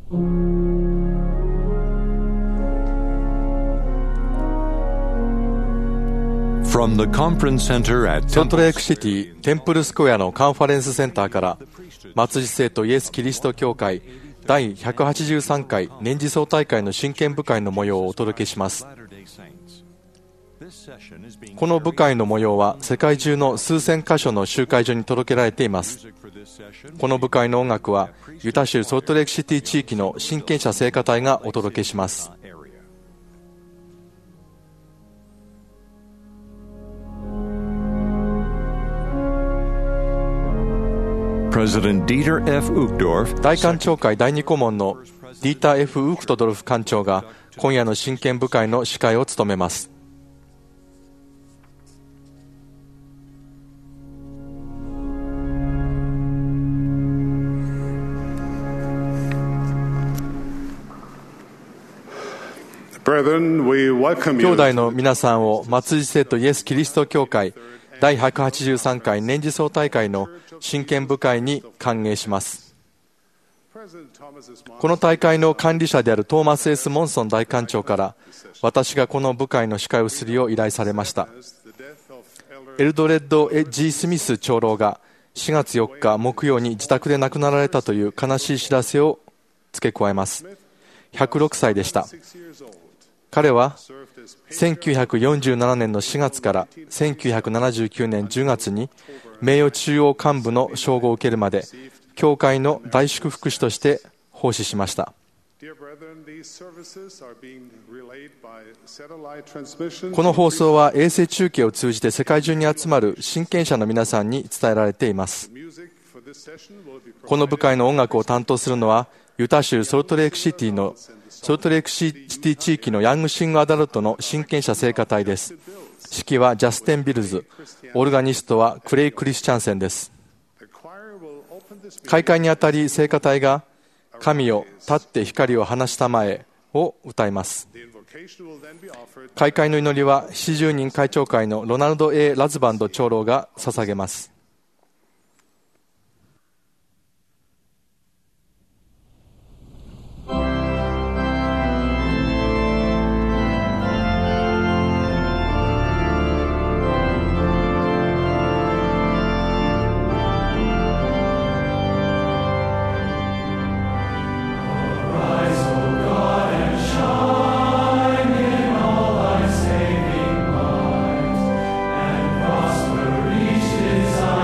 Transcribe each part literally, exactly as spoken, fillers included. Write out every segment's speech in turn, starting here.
From the conference center at ソルトレークシティテンプルスクエアのカンファレンスセンターから末日聖徒イエス・キリスト教会第ひゃくはちじゅうさんかい年次総大会の真剣部会の模様をお届けします。この部会の模様は世界中の数千カ所の集会所に届けられています。この部会の音楽はユタ州ソルトレークシティ地域の親権者聖歌隊がお届けします。大官庁会第二顧問のディーター・ F ・ウークトドルフ官長が今夜の真剣部会の司会を務めます。兄弟の皆さんを末日聖徒イエス・キリスト教会第ひゃくはちじゅうさんかい年次総大会の真剣部会に歓迎します。この大会の管理者であるトーマス・ S ・モンソン大官長から私がこの部会の司会をするよう依頼されました。エルドレッド・ G ・スミス長老がしがつよっか木曜に自宅で亡くなられたという悲しい知らせを付け加えます。ひゃくろくさいでした。彼はせんきゅうひゃくよんじゅうななねんのしがつからせんきゅうひゃくななじゅうきゅうねんじゅうがつに名誉中央幹部の称号を受けるまで教会の大祝福士として奉仕しました。この放送は衛星中継を通じて世界中に集まる親権者の皆さんに伝えられています。この部会の音楽を担当するのはユタ州ソルトレークシティのソルトレークシティ地域のヤングシングアダルトの親権者聖歌隊です。指揮はジャステン・ビルズ、オルガニストはクレイ・クリスチャンセンです。開会にあたり聖歌隊が神よ立って光を放したまえを歌います。開会の祈りは七十人会長会のロナルド・ A ・ラズバンド長老が捧げます。 Prosper each desire.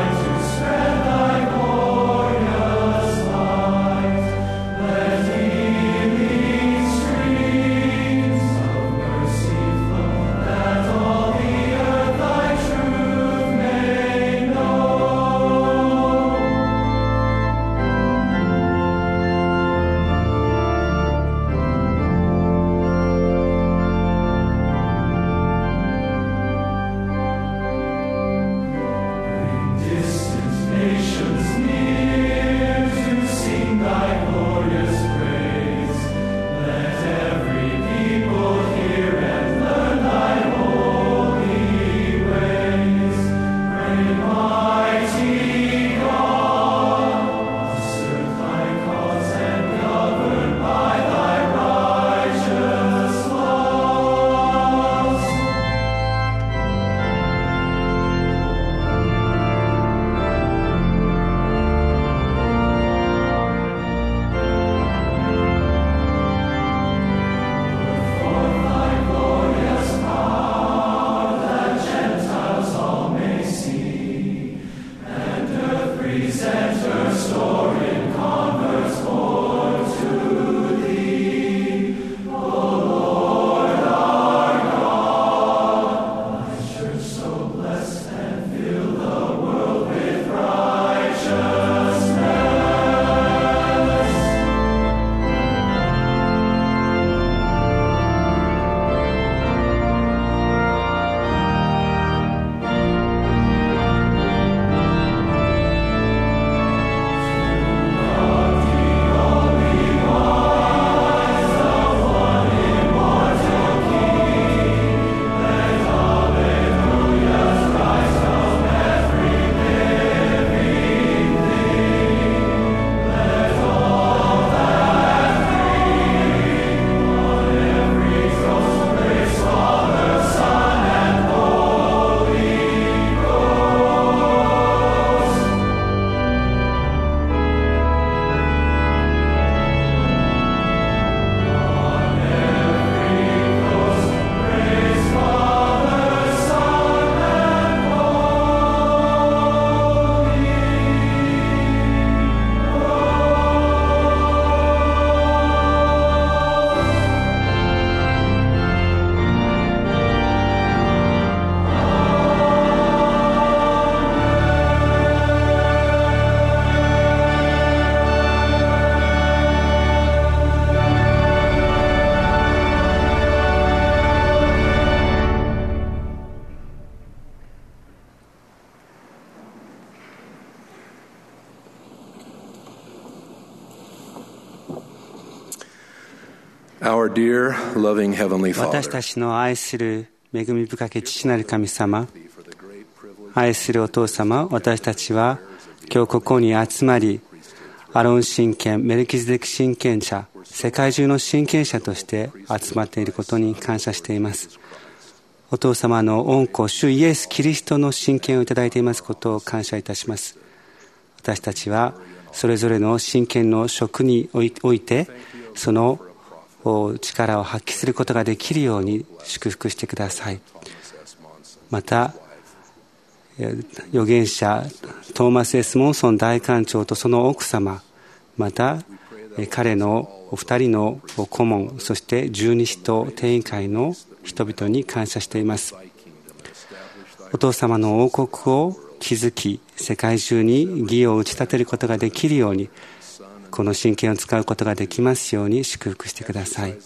Our dear, loving Heavenly 私 Father, たちの愛する恵み深き父なる神様、愛するお父様、私たちは今日ここに集まり、アロン神権、メルキゼデク神権者、世界中の神権者として集まっていることに感謝しています。お父様の御子、主イエス・キリストの神権をいただいていますことを感謝いたします。私たちはそれぞれの神権の職において、その力を発揮することができるように祝福してください。また、預言者トーマス・エス・モンソン大官長とその奥様、また彼のお二人の顧問、そして十二使徒定員会の人々に感謝しています。お父様の王国を築き、世界中に義を打ち立てることができるように、この神権を使うことができますように祝福してください。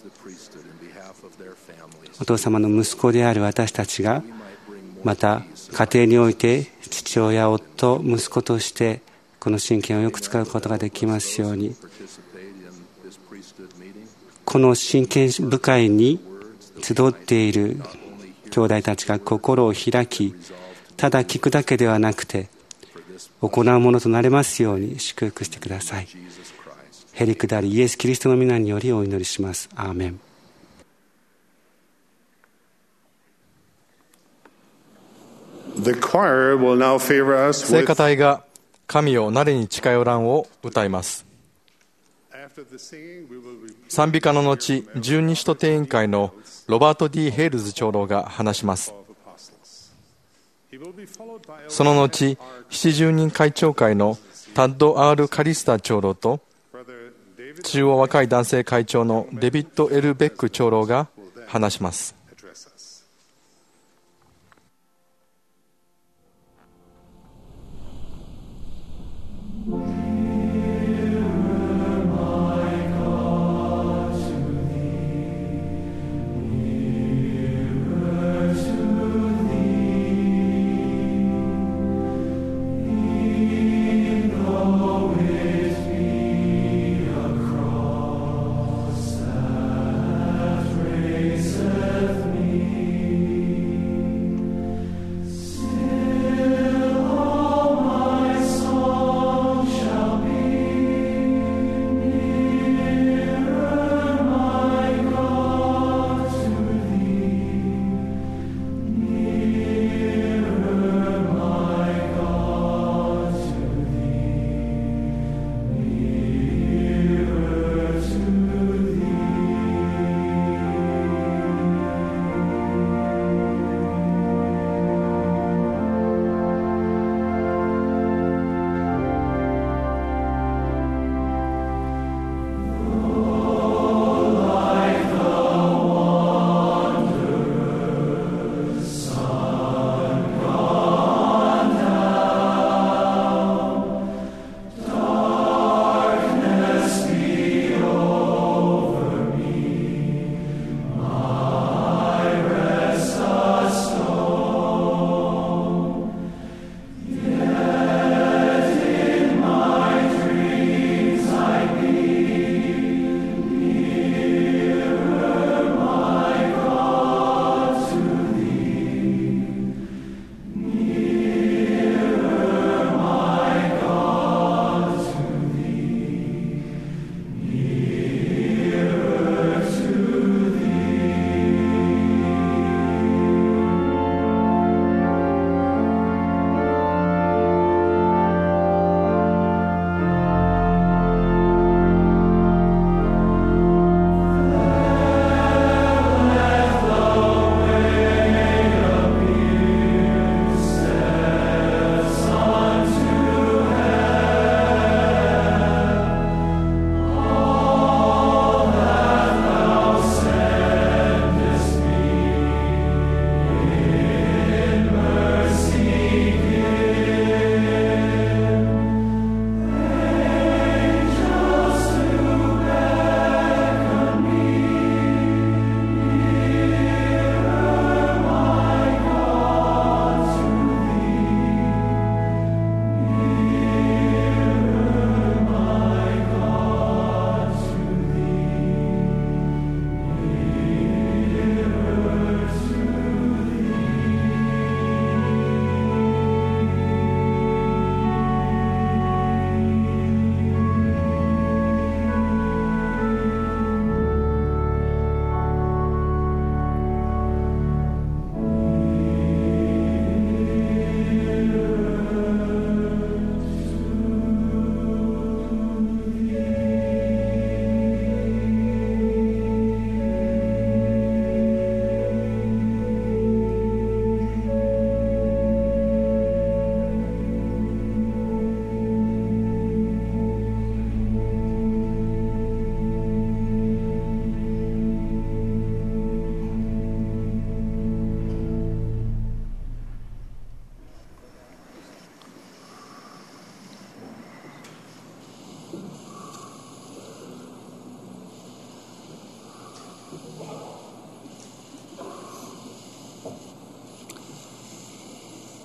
お父様の息子である私たちが、また家庭において父親、夫、息子としてこの神権をよく使うことができますように、この神権部会に集っている兄弟たちが心を開き、ただ聞くだけではなくて行うものとなれますように祝福してください。へりくだりイエス・キリストの皆によりお祈りします。アーメン。 The choir will now favor us 聖 with 歌隊が神よ誰に近寄らんを歌います。 after the singing, we will repeat 賛美歌の後、十二使徒定員会のロバート ディー ヘイルズ長老が話します。 of apostles. He will be followed by その後、七十人会長会のタッド・アール・カリスター長老と Brother David 中央若い男性会長のデビッド・エル・ベック長老が話します。 address us. Praise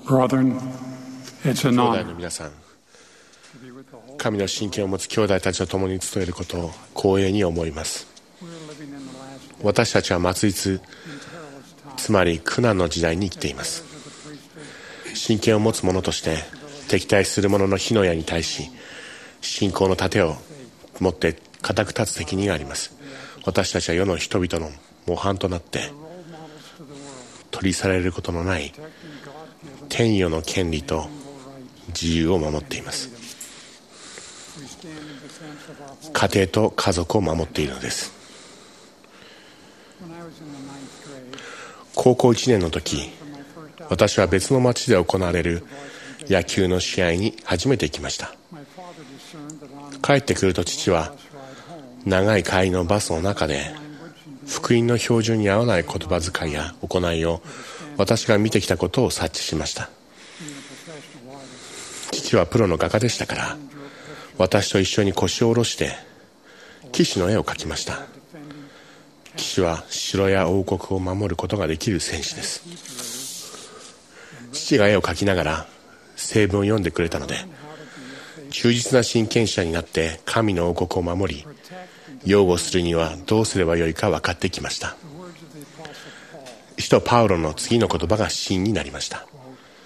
Brethren, it's an 兄弟 honor の皆さん、神の親権を持つ兄弟たちと共に務めることを光栄に思います。私たちは末日、つまり苦難の時代に生きています。親権を持つ者として敵対する者の火の矢に対し、信仰の盾を持って固く立つ責任があります。私たちは世の人々の模範となって取り去られることのない天与の権利と自由を守っています。家庭と家族を守っているのです。高校いちねんの時、私は別の町で行われる野球の試合に初めて行きました。帰ってくると父は長い帰りのバスの中で福音の標準に合わない言葉遣いや行いを私が見てきたことを察知しました。父はプロの画家でしたから、私と一緒に腰を下ろして騎士の絵を描きました。騎士は城や王国を守ることができる戦士です。父が絵を描きながら聖文を読んでくれたので、忠実な親権者になって神の王国を守り、擁護するにはどうすればよいか分かってきました。使徒パウロの次の言葉が真になりました。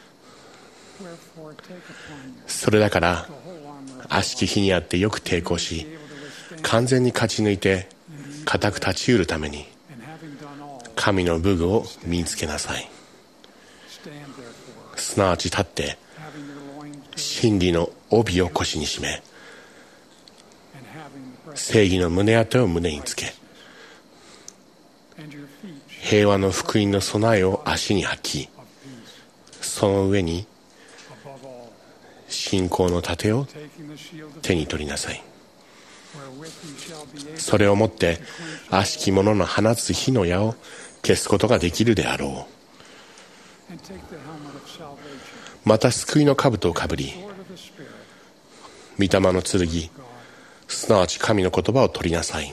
それだから悪しき日にあってよく抵抗し、完全に勝ち抜いて固く立ち得るために神の武具を身につけなさい。すなわち立って真理の帯を腰に締め、正義の胸当てを胸につけ、平和の福音の備えを足に履き、その上に信仰の盾を手に取りなさい。それをもって悪しき者の放つ火の矢を消すことができるであろう。また救いの兜をかぶり、御霊の剣、すなわち神の言葉を取りなさい。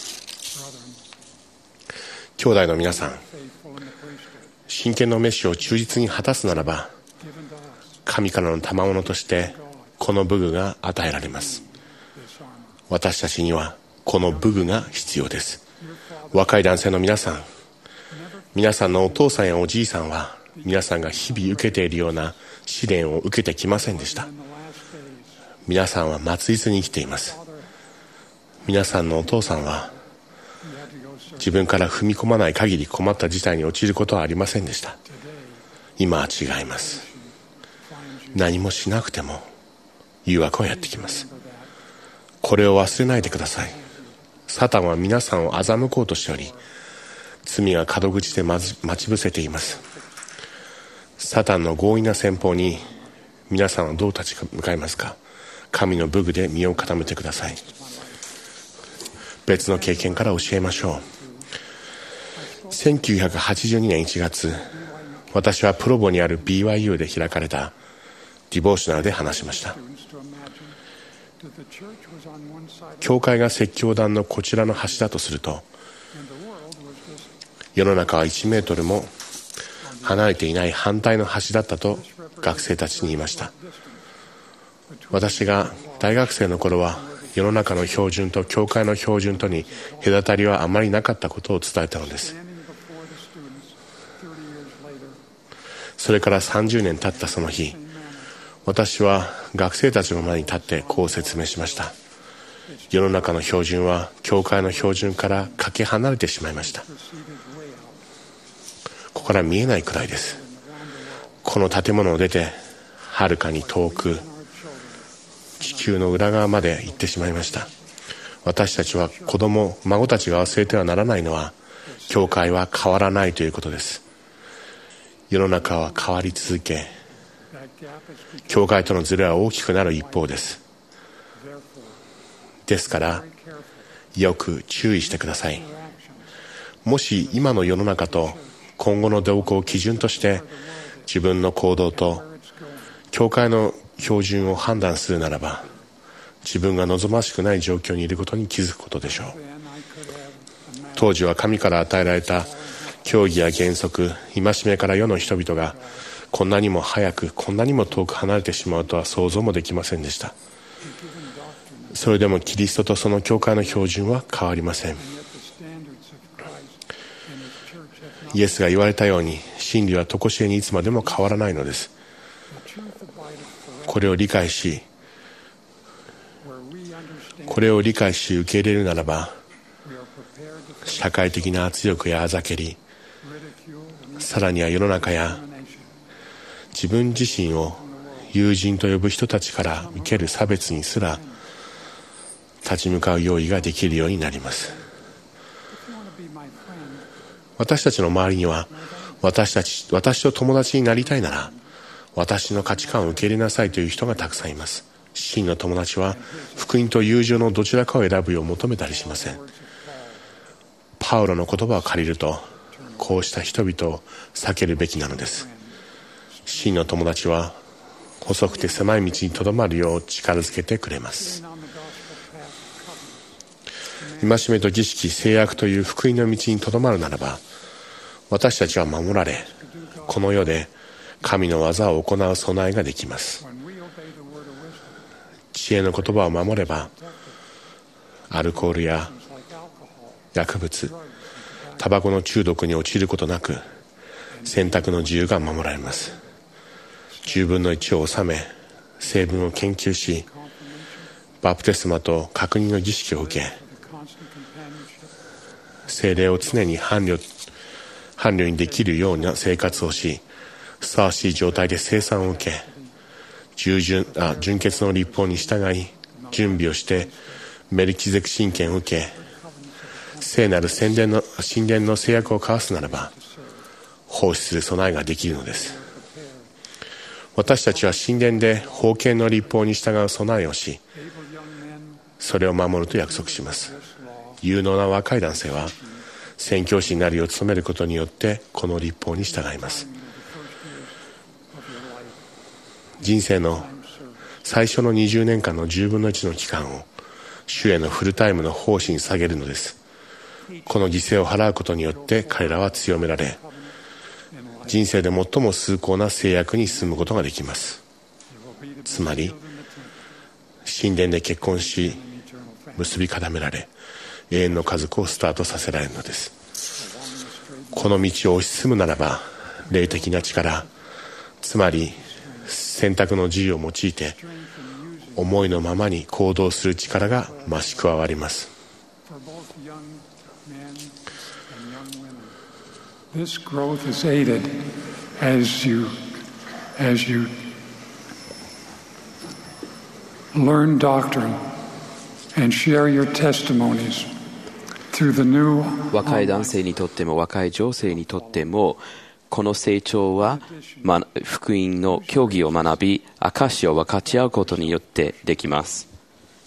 兄弟の皆さん、真剣の召しを忠実に果たすならば、神からの賜物としてこの武具が与えられます。私たちにはこの武具が必要です。若い男性の皆さん、皆さんのお父さんやおじいさんは皆さんが日々受けているような試練を受けてきませんでした。皆さんは末日に生きています。皆さんのお父さんは自分から踏み込まない限り困った事態に陥ることはありませんでした。今は違います。何もしなくても誘惑はやってきます。これを忘れないでください。サタンは皆さんを欺こうとしており、罪が門口で待ち伏せています。サタンの強引な戦法に皆さんはどう立ち向かいますか。神の武具で身を固めてください。別の経験から教えましょう。せんきゅうひゃくはちじゅうにねんいちがつ、私はプロボにある ビーワイユー で開かれたディボーショナルで話しました。教会が説教壇のこちらの端だとすると、世の中はいちメートルも離れていない反対の端だったと学生たちに言いました。私が大学生の頃は世の中の標準と教会の標準とに隔たりはあまりなかったことを伝えたのです。それからさんじゅうねん経ったその日、私は学生たちの前に立ってこう説明しました。世の中の標準は教会の標準からかけ離れてしまいました。ここから見えないくらいです。この建物を出てはるかに遠く地球の裏側まで行ってしまいました。私たちは子供、孫たちが忘れてはならないのは、教会は変わらないということです。世の中は変わり続け、教会とのズレは大きくなる一方です。ですからよく注意してください。もし今の世の中と今後の動向を基準として自分の行動と教会の標準を判断するならば、自分が望ましくない状況にいることに気づくことでしょう。当時は神から与えられた教義や原則、戒めから世の人々がこんなにも早くこんなにも遠く離れてしまうとは想像もできませんでした。それでもキリストとその教会の標準は変わりません。イエスが言われたように、真理は常しえにいつまでも変わらないのです。これを理解しこれを理解し受け入れるならば、社会的な圧力やあざけり、さらには世の中や自分自身を友人と呼ぶ人たちから受ける差別にすら立ち向かう用意ができるようになります。私たちの周りには、私たち私と友達になりたいなら私の価値観を受け入れなさいという人がたくさんいます。真の友達は福音と友情のどちらかを選ぶよう求めたりしません。パウロの言葉を借りると、こうした人々を避けるべきなのです。真の友達は細くて狭い道にとどまるよう力づけてくれます。戒めと儀式、制約という福音の道にとどまるならば、私たちは守られ、この世で神の技を行う備えができます。知恵の言葉を守れば、アルコールや薬物、タバコの中毒に陥ることなく、選択の自由が守られます。じゅうぶんのいちを収め、成分を研究し、バプテスマと確認の儀式を受け、聖霊を常に伴侶、伴侶にできるような生活をし、ふさわしい状態で生産を受け、従順あ純潔の律法に従い準備をしてメルキゼク神権を受け、聖なる神殿の神殿の制約を交わすならば奉仕する備えができるのです。私たちは神殿で封建の律法に従う備えをし、それを守ると約束します。有能な若い男性は宣教師になるよう努めることによってこの律法に従います。人生の最初のにじゅうねんかんのじゅうぶんのいちの期間を主へのフルタイムの奉仕に下げるのです。この犠牲を払うことによって彼らは強められ、人生で最も崇高な制約に進むことができます。つまり神殿で結婚し結び固められ、永遠の家族をスタートさせられるのです。この道を推し進むならば、霊的な力、つまり選択の自由を用いて思いのままに行動する力が増し加わります。 This growth is aided as you as you learn doctrine and share your testimonies through the new 若い男性にとっても若い女性にとっても、この成長は、ま、福音の教義を学び、証を分かち合うことによってできます。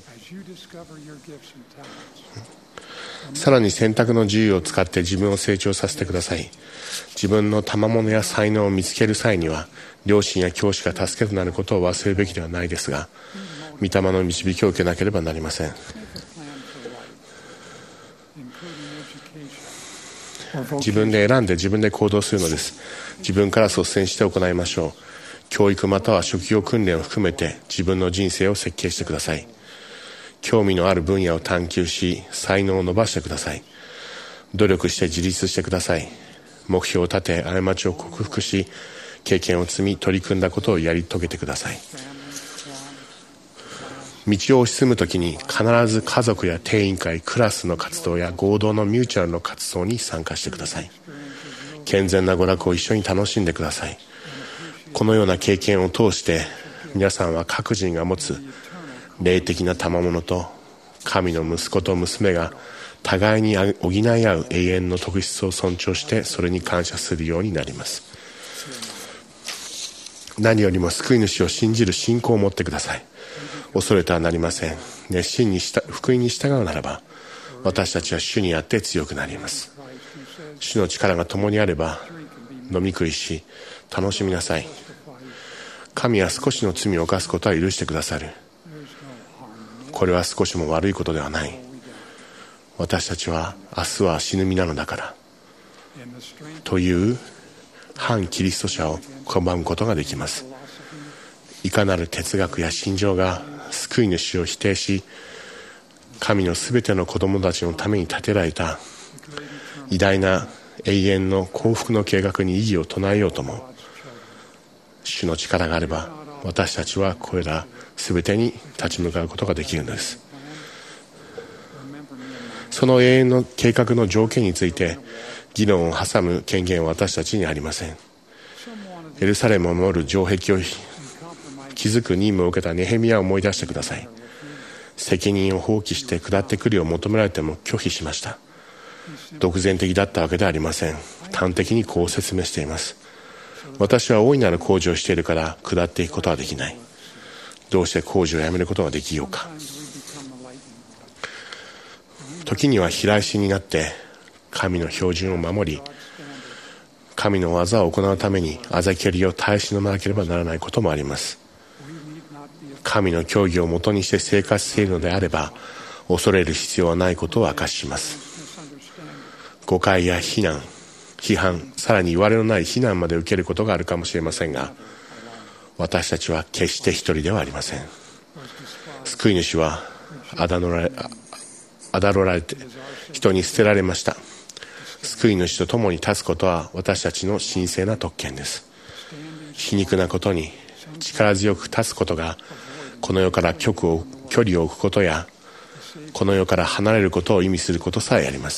さらに選択の自由を使って自分を成長させてください。自分の賜物や才能を見つける際には、両親や教師が助けとなることを忘れるべきではないですが、御霊の導きを受けなければなりません。自分で選んで自分で行動するのです。自分から率先して行いましょう。教育または職業訓練を含めて自分の人生を設計してください。興味のある分野を探求し、才能を伸ばしてください。努力して自立してください。目標を立て、過ちを克服し、経験を積み取り組んだことをやり遂げてください。道を推し進むときに必ず家族や定員会、クラスの活動や合同のミューチュアルの活動に参加してください。健全な娯楽を一緒に楽しんでください。このような経験を通して皆さんは各人が持つ霊的な賜物と神の息子と娘が互いに補い合う永遠の特質を尊重して、それに感謝するようになります。何よりも救い主を信じる信仰を持ってください。恐れてはなりません。熱心にした福音に従うならば、私たちは主にあって強くなります。主の力が共にあれば飲み食いし楽しみなさい。神は少しの罪を犯すことは許してくださる。これは少しも悪いことではない。私たちは明日は死ぬ身なのだからという反キリスト者を拒むことができます。いかなる哲学や信条が救い主を否定し、神のすべての子供たちのために立てられた偉大な永遠の幸福の計画に異議を唱えようとも、主の力があれば私たちはこれらすべてに立ち向かうことができるのです。その永遠の計画の条件について議論を挟む権限は私たちにありません。エルサレムを守る城壁を築く任務を受けたネヘミヤを思い出してください。責任を放棄して下ってくるよう求められても拒否しました。独善的だったわけではありません。端的にこう説明しています。私は大いなる工事をしているから下っていくことはできない。どうして工事をやめることができようか。時には平石になって神の標準を守り、神の技を行うためにあざけりを耐え忍ばなければならないこともあります。神の教義をもとにして生活しているのであれば、恐れる必要はないことを明かしします。誤解や非難、批判、さらに言われのない非難まで受けることがあるかもしれませんが、私たちは決して一人ではありません。救い主はあだのられ、あだろられて人に捨てられました。救い主と共に立つことは私たちの神聖な特権です。皮肉なことに力強く立つことがこの世から距離を距離を置くことやこの世から離れることを意味することさえあります。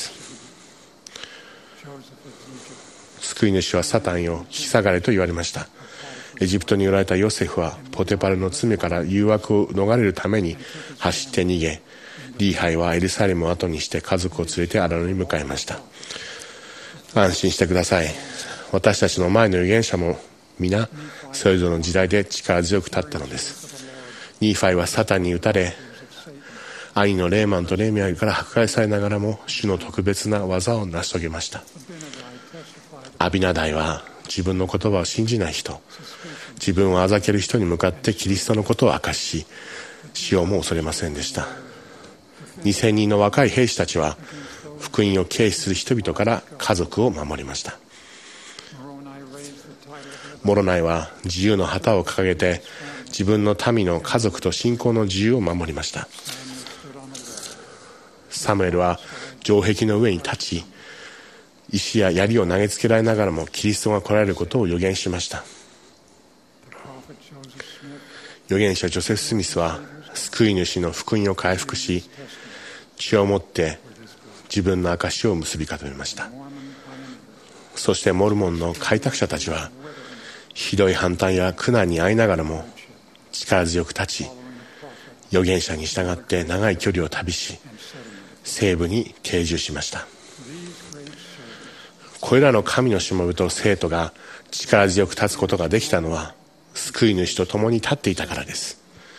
救い主はサタンよ引き下がれと言われました。エジプトに売られたヨセフはポテパルの罪から誘惑を逃れるために走って逃げ、リーハイはエルサレムを後にして家族を連れてアラノに向かいました。安心してください。私たちの前の預言者も皆それぞれの時代で力強く立ったのです。ニーファイはサタンに打たれ、兄のレーマンとレミアから迫害されながらも主の特別な技を成し遂げました。アビナダイは自分の言葉を信じない人、自分をあざける人に向かってキリストのことを明かし、死をも恐れませんでした。にせんにんの若い兵士たちは福音を軽視する人々から家族を守りました。モロナイは自由の旗を掲げて自分の民の家族と信仰の自由を守りました。サムエルは城壁の上に立ち、石や槍を投げつけられながらもキリストが来られることを予言しました。預言者ジョセフ・スミスは救い主の福音を回復し、血をもって自分の証を結び固めました。そしてモルモンの開拓者たちはひどい反対や苦難に遭いながらも力強く立ち、預言者に従って長い距離を旅し、西部に定住しました。これらの神のしもべと生徒が力強く立つことができたのは救い主と共に立っていたからです。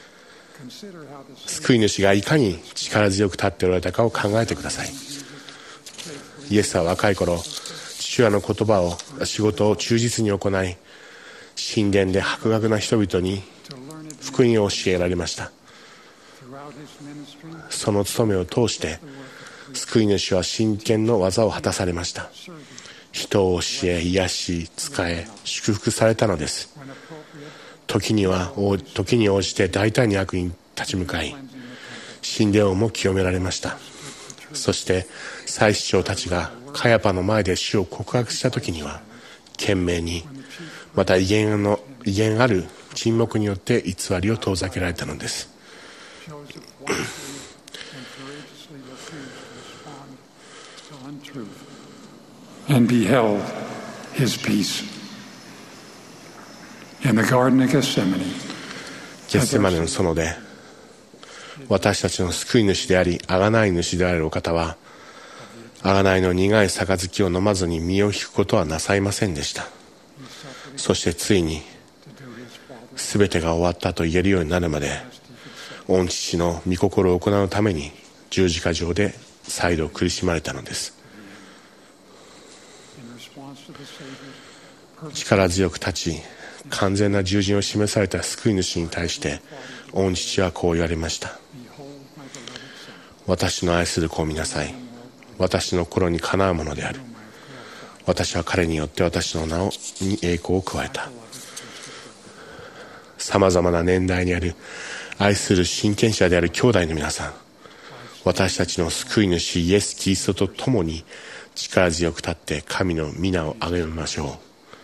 救い主がいかに力強く立っておられたかを考えてください。イエスは若い頃、父親の言葉を仕事を忠実に行い、神殿で博学な人々に福音を教えられました。その務めを通して救い主は真剣の技を果たされました。人を教え、癒し、仕え、祝福されたのです。時には時に応じて大胆に悪に立ち向かい、神殿をも清められました。そして祭司長たちがカヤパの前で主を告白した時には懸命に、また威厳の威厳ある沈黙によって偽りを遠ざけられたのです。 And beheld his peace. In the Garden of Gethsemane, ゲッセマネの園で私たちの救い主であり贖い主であるお方は、贖いの苦い杯を飲まずに身を引くことはなさいませんでした。そしてついに全てが終わったと言えるようになるまで、御父の御心を行うために十字架上で再度苦しまれたのです。力強く立ち、完全な従順を示された救い主に対して御父はこう言われました。私の愛する子を見なさい。私の心にかなうものである。 私は彼によって私の名に栄光を加えた。さまざまな年代にある愛する親権者である兄弟の皆さん、私たちの救い主イエス・キリストと共に力強く立って神の皆をあげましょ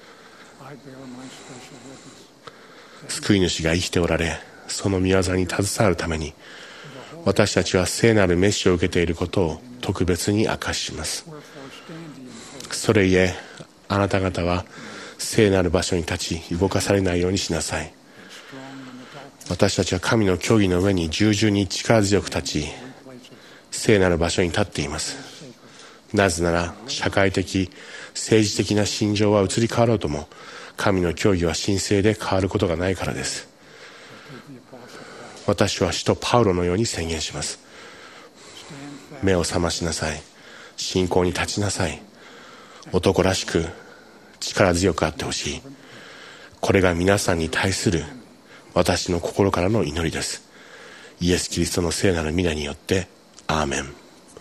う。救い主が生きておられ、その御業に携わるために私たちは聖なる召しを受けていることを特別に明かします。それゆえあなた方は聖なる場所に立ち動かされないようにしなさい。私たちは神の教義の上に従順に力強く立ち、聖なる場所に立っています。なぜなら社会的政治的な心情は移り変わろうとも、神の教義は神聖で変わることがないからです。私は使徒パウロのように宣言します。目を覚ましなさい。信仰に立ちなさい。男らしく力強くあってほしい。これが皆さんに対する私の心からの祈りです。イエス・キリストの聖なる皆によってアーメン。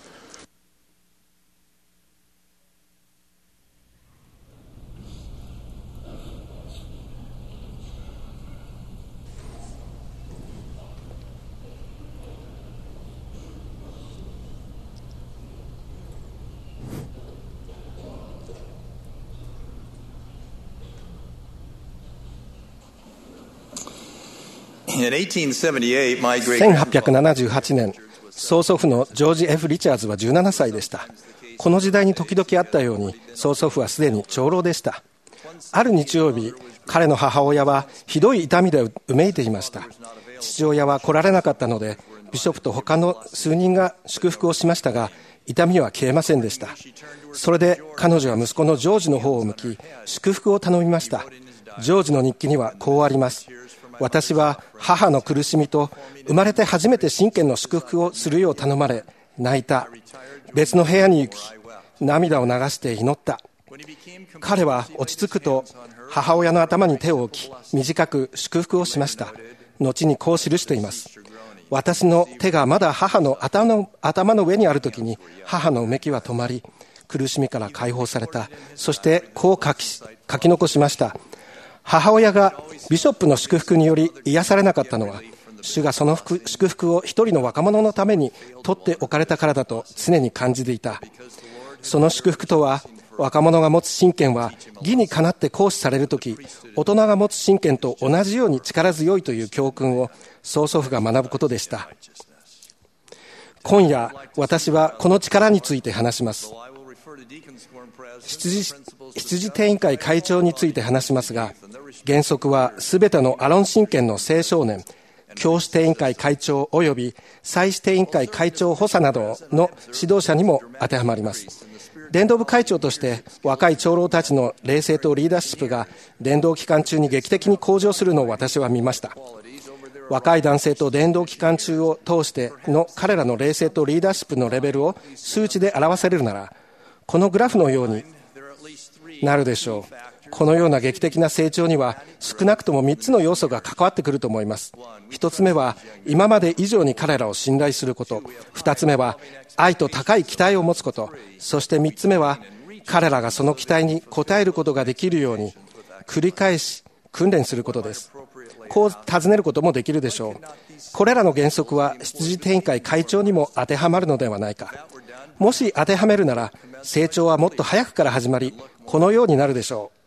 せんはっぴゃくななじゅうはちねん、曽祖父のジョージ・ F ・リチャーズはじゅうななさいでした。この時代に時々あったように、曽祖父はすでに長老でした。ある日曜日、彼の母親はひどい痛みでうめいていました。父親は来られなかったので、ビショップと他の数人が祝福をしましたが、痛みは消えませんでした。それで彼女は息子のジョージの方を向き、祝福を頼みました。ジョージの日記にはこうあります。私は母の苦しみと生まれて初めて親権の祝福をするよう頼まれ泣いた。別の部屋に行き涙を流して祈った。彼は落ち着くと母親の頭に手を置き短く祝福をしました。後にこう記しています。私の手がまだ母の頭の、頭の上にあるときに母のうめきは止まり苦しみから解放された。そしてこう書き、書き残しました。母親がビショップの祝福により癒されなかったのは、主がその祝福を一人の若者のために取っておかれたからだと常に感じていた。その祝福とは、若者が持つ親権は義にかなって行使されるとき、大人が持つ親権と同じように力強いという教訓を曽祖父が学ぶことでした。今夜、私はこの力について話します。羊、羊定員会会長について話しますが、原則はすべてのアロン親権の青少年、教師定員会会長及び祭司定員会会長補佐などの指導者にも当てはまります。伝道部会長として若い長老たちの霊性とリーダーシップが伝道期間中に劇的に向上するのを私は見ました。若い男性と伝道期間中を通しての彼らの霊性とリーダーシップのレベルを数値で表せれるなら、このグラフのようになるでしょう。このような劇的な成長には少なくともみっつの要素が関わってくると思います。ひとつめは今まで以上に彼らを信頼すること、ふたつめは愛と高い期待を持つこと、そしてみっつめは彼らがその期待に応えることができるように繰り返し訓練することです。こう尋ねることもできるでしょう。これらの原則は羊定員会会長にも当てはまるのではないか。もし当てはめるなら成長はもっと早くから始まり、このようになるでしょう。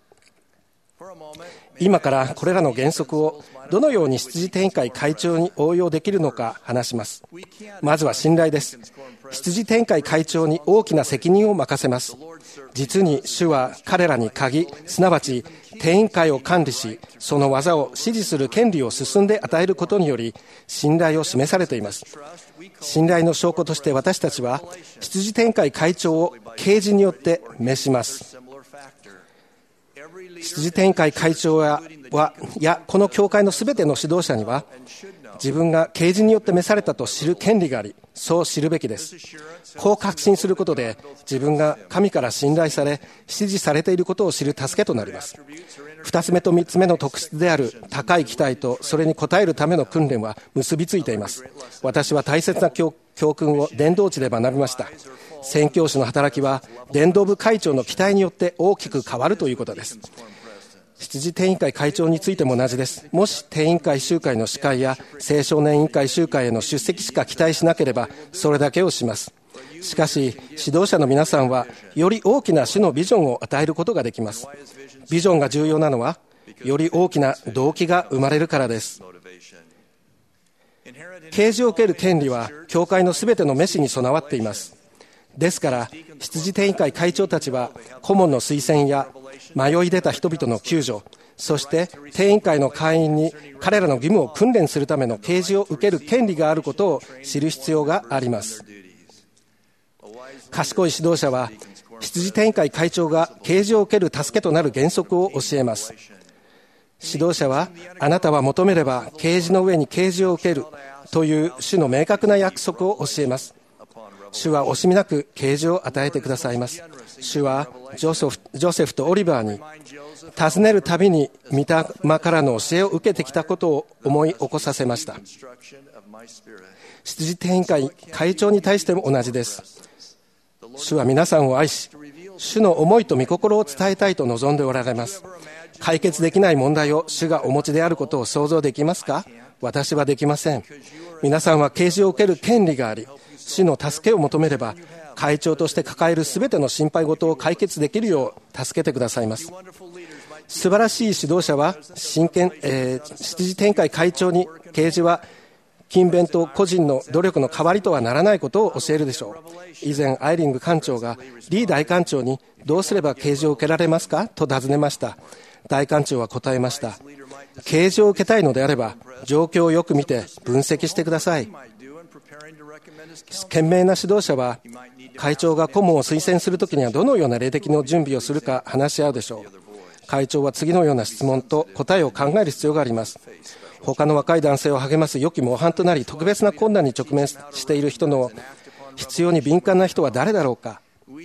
今からこれらの原則をどのように羊定員会会長に応用できるのか話します。まずは信頼です。羊定員会会長に大きな責任を任せます。実に主は彼らに鍵、すなわち定員会を管理し、その技を指示する権利を進んで与えることにより信頼を示されています。信頼の証拠として私たちは羊定員会会長を啓示によって召します。羊定員会会長ややこの教会のすべての指導者には自分が啓示によって召されたと知る権利があり、そう知るべきです。こう確信することで自分が神から信頼され支持されていることを知る助けとなります。二つ目と三つ目の特質である高い期待とそれに応えるための訓練は結びついています。私は大切な 教, 教訓を伝道地で学びました。 宣教師の働きは伝道部会長の期待によって大きく変わるということです。羊定員会会長についても同じです。もし定員会集会の司会や青少年委員会集会への出席しか期待しなければそれだけをします。しかし指導者の皆さんはより大きな主のビジョンを与えることができます。ビジョンが重要なのはより大きな動機が生まれるからです。啓示を受ける権利は教会のすべての召しに備わっています。ですから羊定員会会長たちは顧問の推薦や迷い出た人々の救助、そして定員会の会員に彼らの義務を訓練するための啓示を受ける権利があることを知る必要があります。賢い指導者は羊定員会会長が啓示を受ける助けとなる原則を教えます。指導者はあなたは求めれば啓示の上に啓示を受けるという主の明確な約束を教えます。主は惜しみなく啓示を与えてくださいます。主はジョセフ、ジョセフとオリバーに尋ねるたびに御霊からの教えを受けてきたことを思い起こさせました。羊定員会会長に対しても同じです。主は皆さんを愛し、主の思いと御心を伝えたいと望んでおられます。解決できない問題を主がお持ちであることを想像できますか？私はできません。皆さんは啓示を受ける権利があり、主の助けを求めれば会長として抱えるすべての心配事を解決できるよう助けてくださいます。素晴らしい指導者は真剣、えー、羊定員会会長に啓示は勤勉と個人の努力の代わりとはならないことを教えるでしょう。以前アイリング館長がリー大館長にどうすれば啓示を受けられますかと尋ねました。大館長は答えました。啓示を受けたいのであれば状況をよく見て分析してください。賢明な指導者は会長が顧問を推薦するときにはどのような霊的の準備をするか話し合うでしょう。会長は次のような質問と答えを考える必要があります。他の若い男性を励ます良き模範となり特別な困難に直面している人の必要に敏感な人は誰だろうか。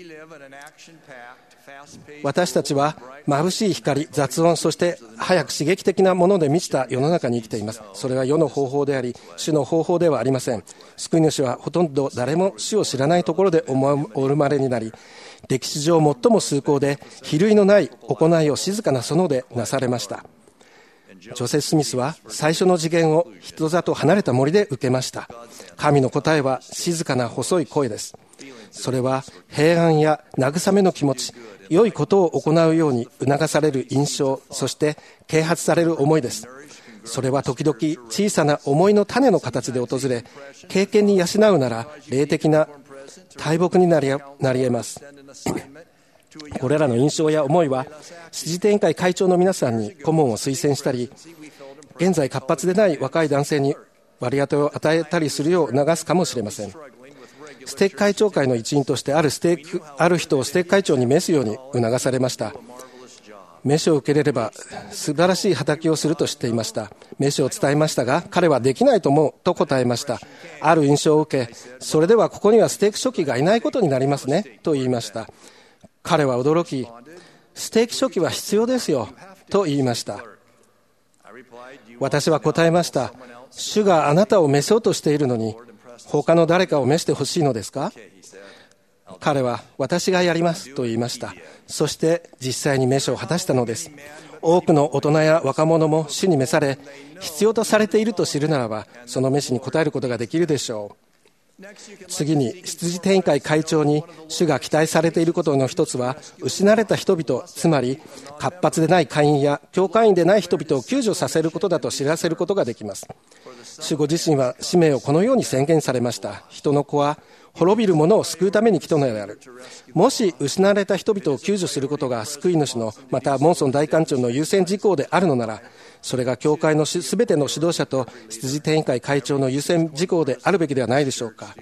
私たちは眩しい光、雑音、そして早く刺激的なもので満ちた世の中に生きています。それは世の方法であり主の方法ではありません。救い主はほとんど誰も主を知らないところでお生まれになり、歴史上最も崇高で比類のない行いを静かな園でなされました。ジョセフ・スミスは最初の次元を人里離れた森で受けました。神の答えは静かな細い声です。それは平安や慰めの気持ち、良いことを行うように促される印象、そして啓発される思いです。それは時々小さな思いの種の形で訪れ、経験に養うなら霊的な大木になり、なり得ます。これらの印象や思いは羊定員会会長の皆さんに顧問を推薦したり、現在活発でない若い男性に割り当てを与えたりするよう促すかもしれません。ステーク会長会の一員としてあるステークある人をステーク会長に召すように促されました。召しを受けれれば素晴らしい働きをすると知っていました。召しを伝えましたが、彼はできないと思うと答えました。ある印象を受け、それではここにはステーク書記がいないことになりますねと言いました。彼は驚き、ステーキ書記は必要ですよと言いました。私は答えました。主があなたを召そうとしているのに他の誰かを召してほしいのですか？彼は私がやりますと言いました。そして実際に召しを果たしたのです。多くの大人や若者も主に召され必要とされていると知るならば、その召しに応えることができるでしょう。次に羊定員会会長に主が期待されていることの一つは、失われた人々、つまり活発でない会員や教会員でない人々を救助させることだと知らせることができます。主ご自身は使命をこのように宣言されました。人の子は滅びる者を救うために来たのである。もし失われた人々を救助することが救い主の、またモンソン大館長の優先事項であるのなら、それが教会のすべての指導者と羊定員会会長の優先事項であるべきではないでしょうか。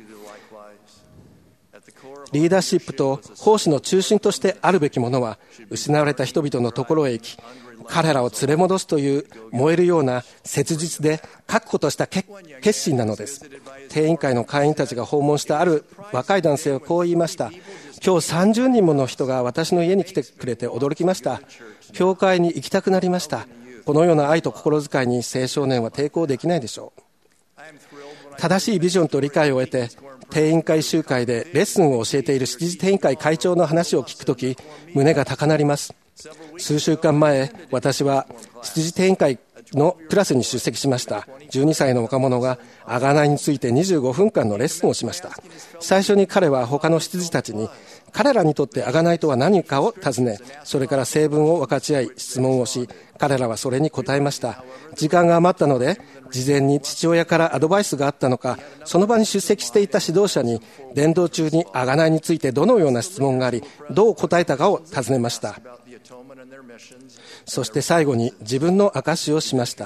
リーダーシップと奉仕の中心としてあるべきものは、失われた人々のところへ行き、彼らを連れ戻すという燃えるような切実で確固とした決心なのです。定員会の会員たちが訪問したある若い男性はこう言いました。今日さんじゅうにんもの人が私の家に来てくれて驚きました。教会に行きたくなりました。このような愛と心遣いに青少年は抵抗できないでしょう。正しいビジョンと理解を得て定員会集会でレッスンを教えている執事定員会会長の話を聞くとき、胸が高鳴ります。数週間前、私は執事定員会のクラスに出席しました。じゅうにさいの若者が贖いについてにじゅうごふんかんのレッスンをしました。最初に彼は他の執事たちに彼らにとって贖いとは何かを尋ね、それから成分を分かち合い質問をし、彼らはそれに答えました。時間が余ったので、事前に父親からアドバイスがあったのか、その場に出席していた指導者に伝道中に贖いについてどのような質問があり、どう答えたかを尋ねました。そして最後に自分の証しをしました。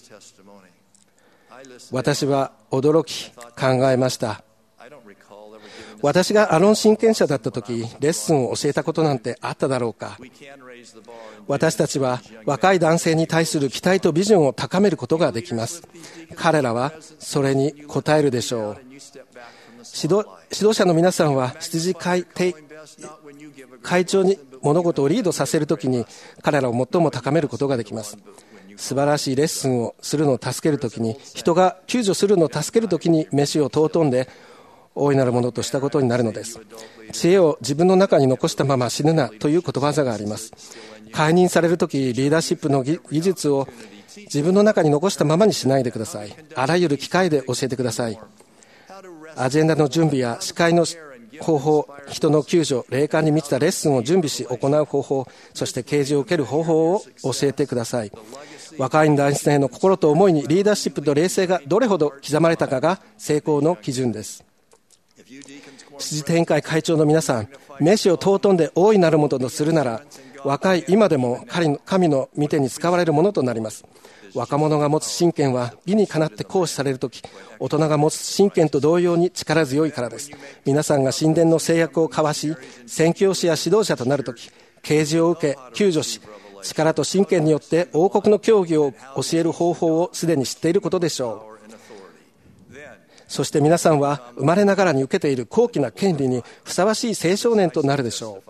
私は驚き考えました。私がアロン親権者だった時、レッスンを教えたことなんてあっただろうか。私たちは若い男性に対する期待とビジョンを高めることができます。彼らはそれに応えるでしょう。指導、指導者の皆さんは執事会会長に物事をリードさせるときに彼らを最も高めることができます。素晴らしいレッスンをするのを助けるときに、人が救助するのを助けるときに飯を尊んで大いなるものとしたことになるのです。知恵を自分の中に残したまま死ぬなということわざがあります。解任されるとき、リーダーシップの技術を自分の中に残したままにしないでください。あらゆる機会で教えてください。アジェンダの準備や司会の方法、人の救助、霊感に満ちたレッスンを準備し行う方法、そして啓示を受ける方法を教えてください。若い男性の心と思いにリーダーシップと霊性がどれほど刻まれたかが成功の基準です。執事定員会会長の皆さん、召しを尊んで大いなるものとするなら、若い今でも神の御手に使われるものとなります。若者が持つ信念は義にかなって行使されるとき、大人が持つ信念と同様に力強いからです。皆さんが神殿の制約を交わし、宣教師や指導者となるとき、啓示を受け救助し、力と信念によって王国の教義を教える方法をすでに知っていることでしょう。そして皆さんは生まれながらに受けている高貴な権利にふさわしい青少年となるでしょう。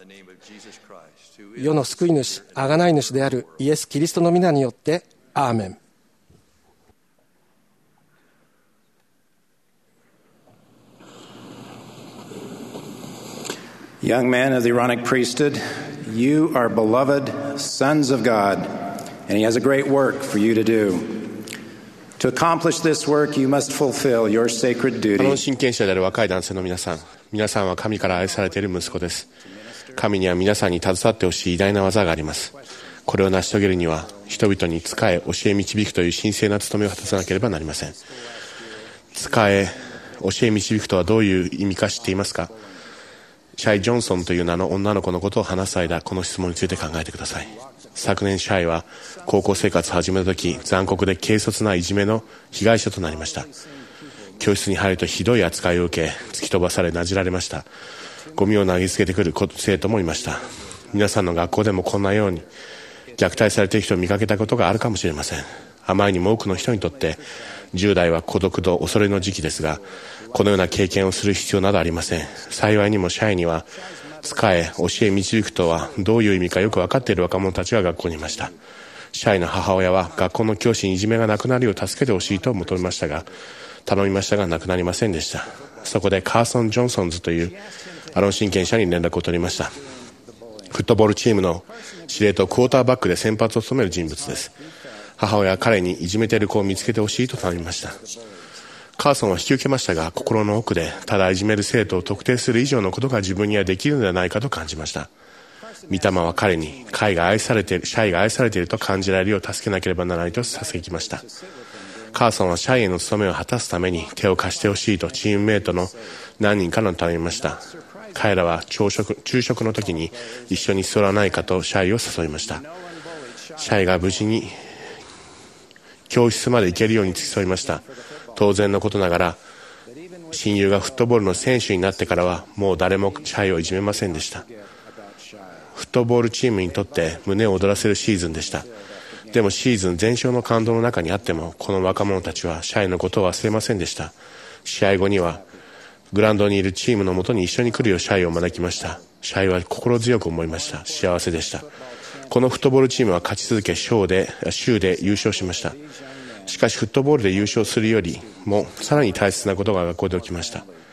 世の救い主、贖い主であるイエス・キリストの皆によってアーメン。 Young man of the Aaronic priesthood, you are beloved sons of God, and He has a great work for you to do.To accomplish this work, you must fulfill your sacred duty. アロン親権者である若い男性の皆さん、皆さんは神から愛されている息子です。神には皆さんに携わってほしい偉大な技があります。これを成し遂げるには、人々に仕え、教え導くという神聖な務めを果たさなければなりません。仕え、教え導くとはどういう意味か知っていますか？シャイ・ジョンソンという名の女の子のことを話す間、この質問について考えてください。昨年シャイは高校生活を始めた時、残酷で軽率ないじめの被害者となりました。教室に入るとひどい扱いを受け、突き飛ばされなじられました。ゴミを投げつけてくる生徒もいました。皆さんの学校でもこんなように虐待されている人を見かけたことがあるかもしれません。あまりにも多くの人にとってじゅう代は孤独と恐れの時期ですが、このような経験をする必要などありません。幸いにもシャイには仕え、教え導くとはどういう意味かよく分かっている若者たちが学校にいました。シャイの母親は学校の教師にいじめがなくなるよう助けてほしいと求めましたが、頼みましたがなくなりませんでした。そこでカーソン・ジョンソンズというアロン親権者に連絡を取りました。フットボールチームの司令塔クォーターバックで先発を務める人物です。母親は彼にいじめている子を見つけてほしいと頼みました。カーソンは引き受けましたが、心の奥でただいじめる生徒を特定する以上のことが自分にはできるのではないかと感じました。御霊は彼に会が愛されている、シャイが愛されていると感じられるよう助けなければならないと捧げました。カーソンはシャイへの務めを果たすために手を貸してほしいとチームメイトの何人かの頼みました。彼らは朝食、昼食の時に一緒に座らないかとシャイを誘いました。シャイが無事に教室まで行けるように付き添いました。当然のことながら親友がフットボールの選手になってからはもう誰もシャイをいじめませんでした。フットボールチームにとって胸を躍らせるシーズンでした。でもシーズン全勝の感動の中にあっても、この若者たちはシャイのことを忘れませんでした。試合後にはグラウンドにいるチームのもとに一緒に来るようシャイを招きました。シャイは心強く思いました。幸せでした。このフットボールチームは勝ち続け、州で州で優勝しました。しかしフットボールで優勝するよりもさらに大切なことが学校で起きました。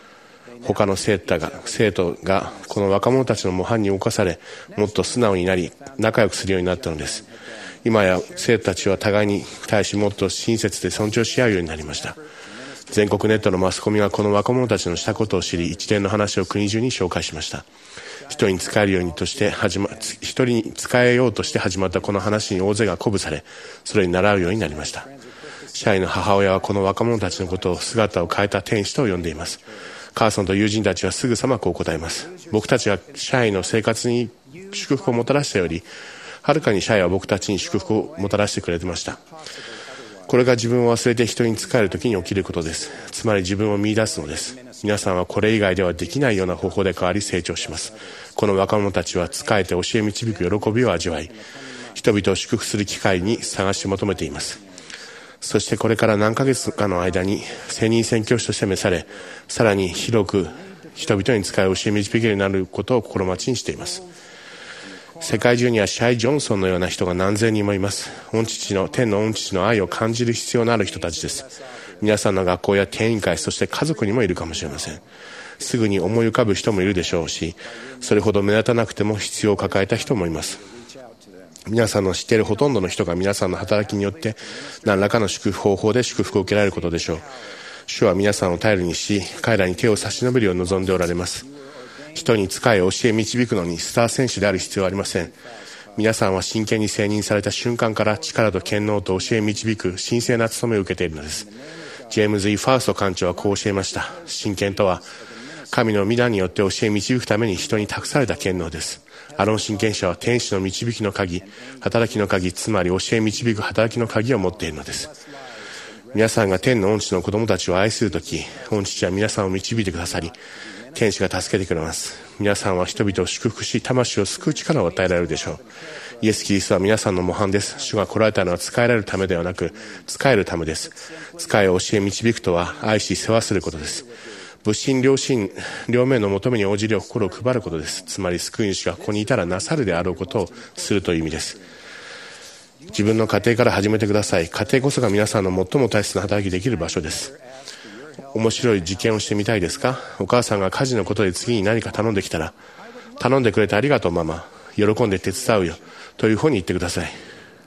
他の生徒が生徒がこの若者たちの模範に侵され、もっと素直になり仲良くするようになったのです。今や生徒たちは互いに対しもっと親切で尊重し合うようになりました。全国ネットのマスコミがこの若者たちのしたことを知り、一連の話を国中に紹介しました。一人に使えるようにとして始ま一人に使えようとして始まったこの話に大勢が鼓舞され、それに習うようになりました。シャイの母親はこの若者たちのことを姿を変えた天使と呼んでいます。カーソンと友人たちはすぐさまこう答えます。僕たちがシャイの生活に祝福をもたらしたより、はるかにシャイは僕たちに祝福をもたらしてくれてました。これが自分を忘れて人に仕えるときに起きることです。つまり自分を見出すのです。皆さんはこれ以外ではできないような方法で変わり成長します。この若者たちは仕えて教え導く喜びを味わい、人々を祝福する機会に探し求めています。そしてこれから何ヶ月かの間に聖人宣教師として召され、さらに広く人々に仕え教え導けるようになることを心待ちにしています。世界中にはシャイ・ジョンソンのような人が何千人もいます。御父の天の御父の愛を感じる必要のある人たちです。皆さんの学校や定員会、そして家族にもいるかもしれません。すぐに思い浮かぶ人もいるでしょうし、それほど目立たなくても必要を抱えた人もいます。皆さんの知っているほとんどの人が皆さんの働きによって何らかの祝福方法で祝福を受けられることでしょう。主は皆さんを頼りにし、彼らに手を差し伸べるよう望んでおられます。人に仕え教え導くのにスター選手である必要はありません。皆さんは真剣に選任された瞬間から力と権能と教え導く神聖な務めを受けているのです。ジェームズ・イ・ファースト館長はこう教えました。真剣とは神の御名によって教え導くために人に託された権能です。アロン真剣者は天使の導きの鍵、働きの鍵、つまり教え導く働きの鍵を持っているのです。皆さんが天の御父の子供たちを愛するとき、御父は皆さんを導いてくださり、天使が助けてくれます。皆さんは人々を祝福し、魂を救う力を与えられるでしょう。イエス・キリストは皆さんの模範です。主が来られたのは仕えられるためではなく、仕えるためです。仕えを教え導くとは、愛し世話することです。物心両心両面の求めに応じる心を配ることです。つまり救い主がここにいたらなさるであろうことをするという意味です。自分の家庭から始めてください。家庭こそが皆さんの最も大切な働きできる場所です。面白い実験をしてみたいですか？お母さんが家事のことで次に何か頼んできたら、頼んでくれてありがとうママ、喜んで手伝うよというふうに言ってください。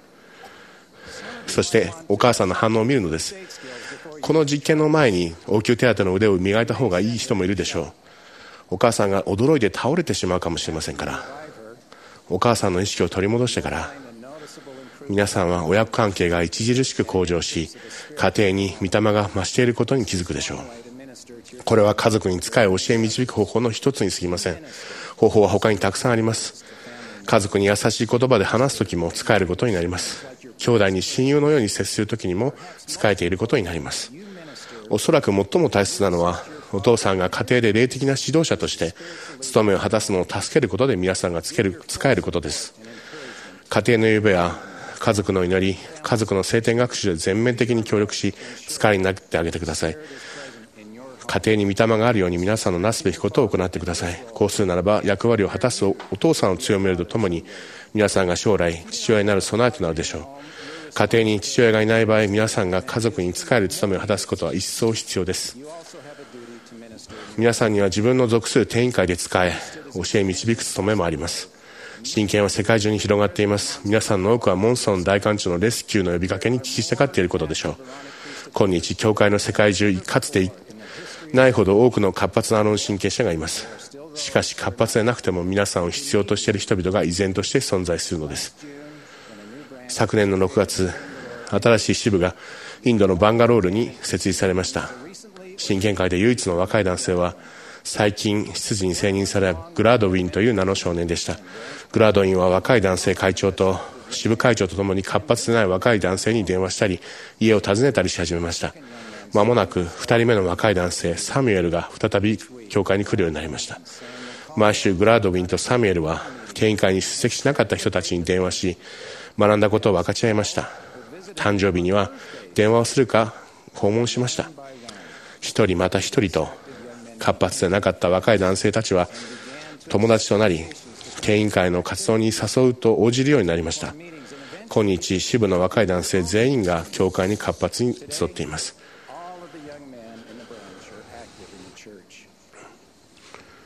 そしてお母さんの反応を見るのです。この実験の前に応急手当の腕を磨いた方がいい人もいるでしょう。お母さんが驚いて倒れてしまうかもしれませんから、お母さんの意識を取り戻してから皆さんは親子関係が著しく向上し、家庭に御霊が増していることに気づくでしょう。これは家族に仕え教え導く方法の一つに過ぎません。方法は他にたくさんあります。家族に優しい言葉で話すときも仕えることになります。兄弟に親友のように接するときにも仕えていることになります。おそらく最も大切なのは、お父さんが家庭で霊的な指導者として務めを果たすのを助けることで皆さんが仕える、仕えることです。家庭のゆべや家族の祈り、家族の聖典学習で全面的に協力し、使いになってあげてください。家庭に御霊があるように皆さんのなすべきことを行ってください。こうするならば役割を果たすお父さんを強めるとともに、皆さんが将来父親になる備えとなるでしょう。家庭に父親がいない場合、皆さんが家族に仕える務めを果たすことは一層必要です。皆さんには自分の属する定員会で仕え、教え導く務めもあります。真剣は世界中に広がっています。皆さんの多くはモンソン大館長のレスキューの呼びかけに聞き従っていることでしょう。今日教会の世界中、かつてないほど多くの活発なアロン神経者がいます。しかし活発でなくても皆さんを必要としている人々が依然として存在するのです。昨年のろくがつ、新しい支部がインドのバンガロールに設立されました。真剣会で唯一の若い男性は最近執事に選任されたグラドウィンという名の少年でした。グラドウィンは若い男性会長と支部会長とともに活発でない若い男性に電話したり家を訪ねたりし始めました。間もなくふたりめの若い男性サミュエルが再び教会に来るようになりました。毎週グラドウィンとサミュエルは定員会に出席しなかった人たちに電話し、学んだことを分かち合いました。誕生日には電話をするか訪問しました。一人また一人と活発でなかった若い男性たちは友達となり、定員会の活動に誘うと応じるようになりました。今日支部の若い男性全員が教会に活発に集っています。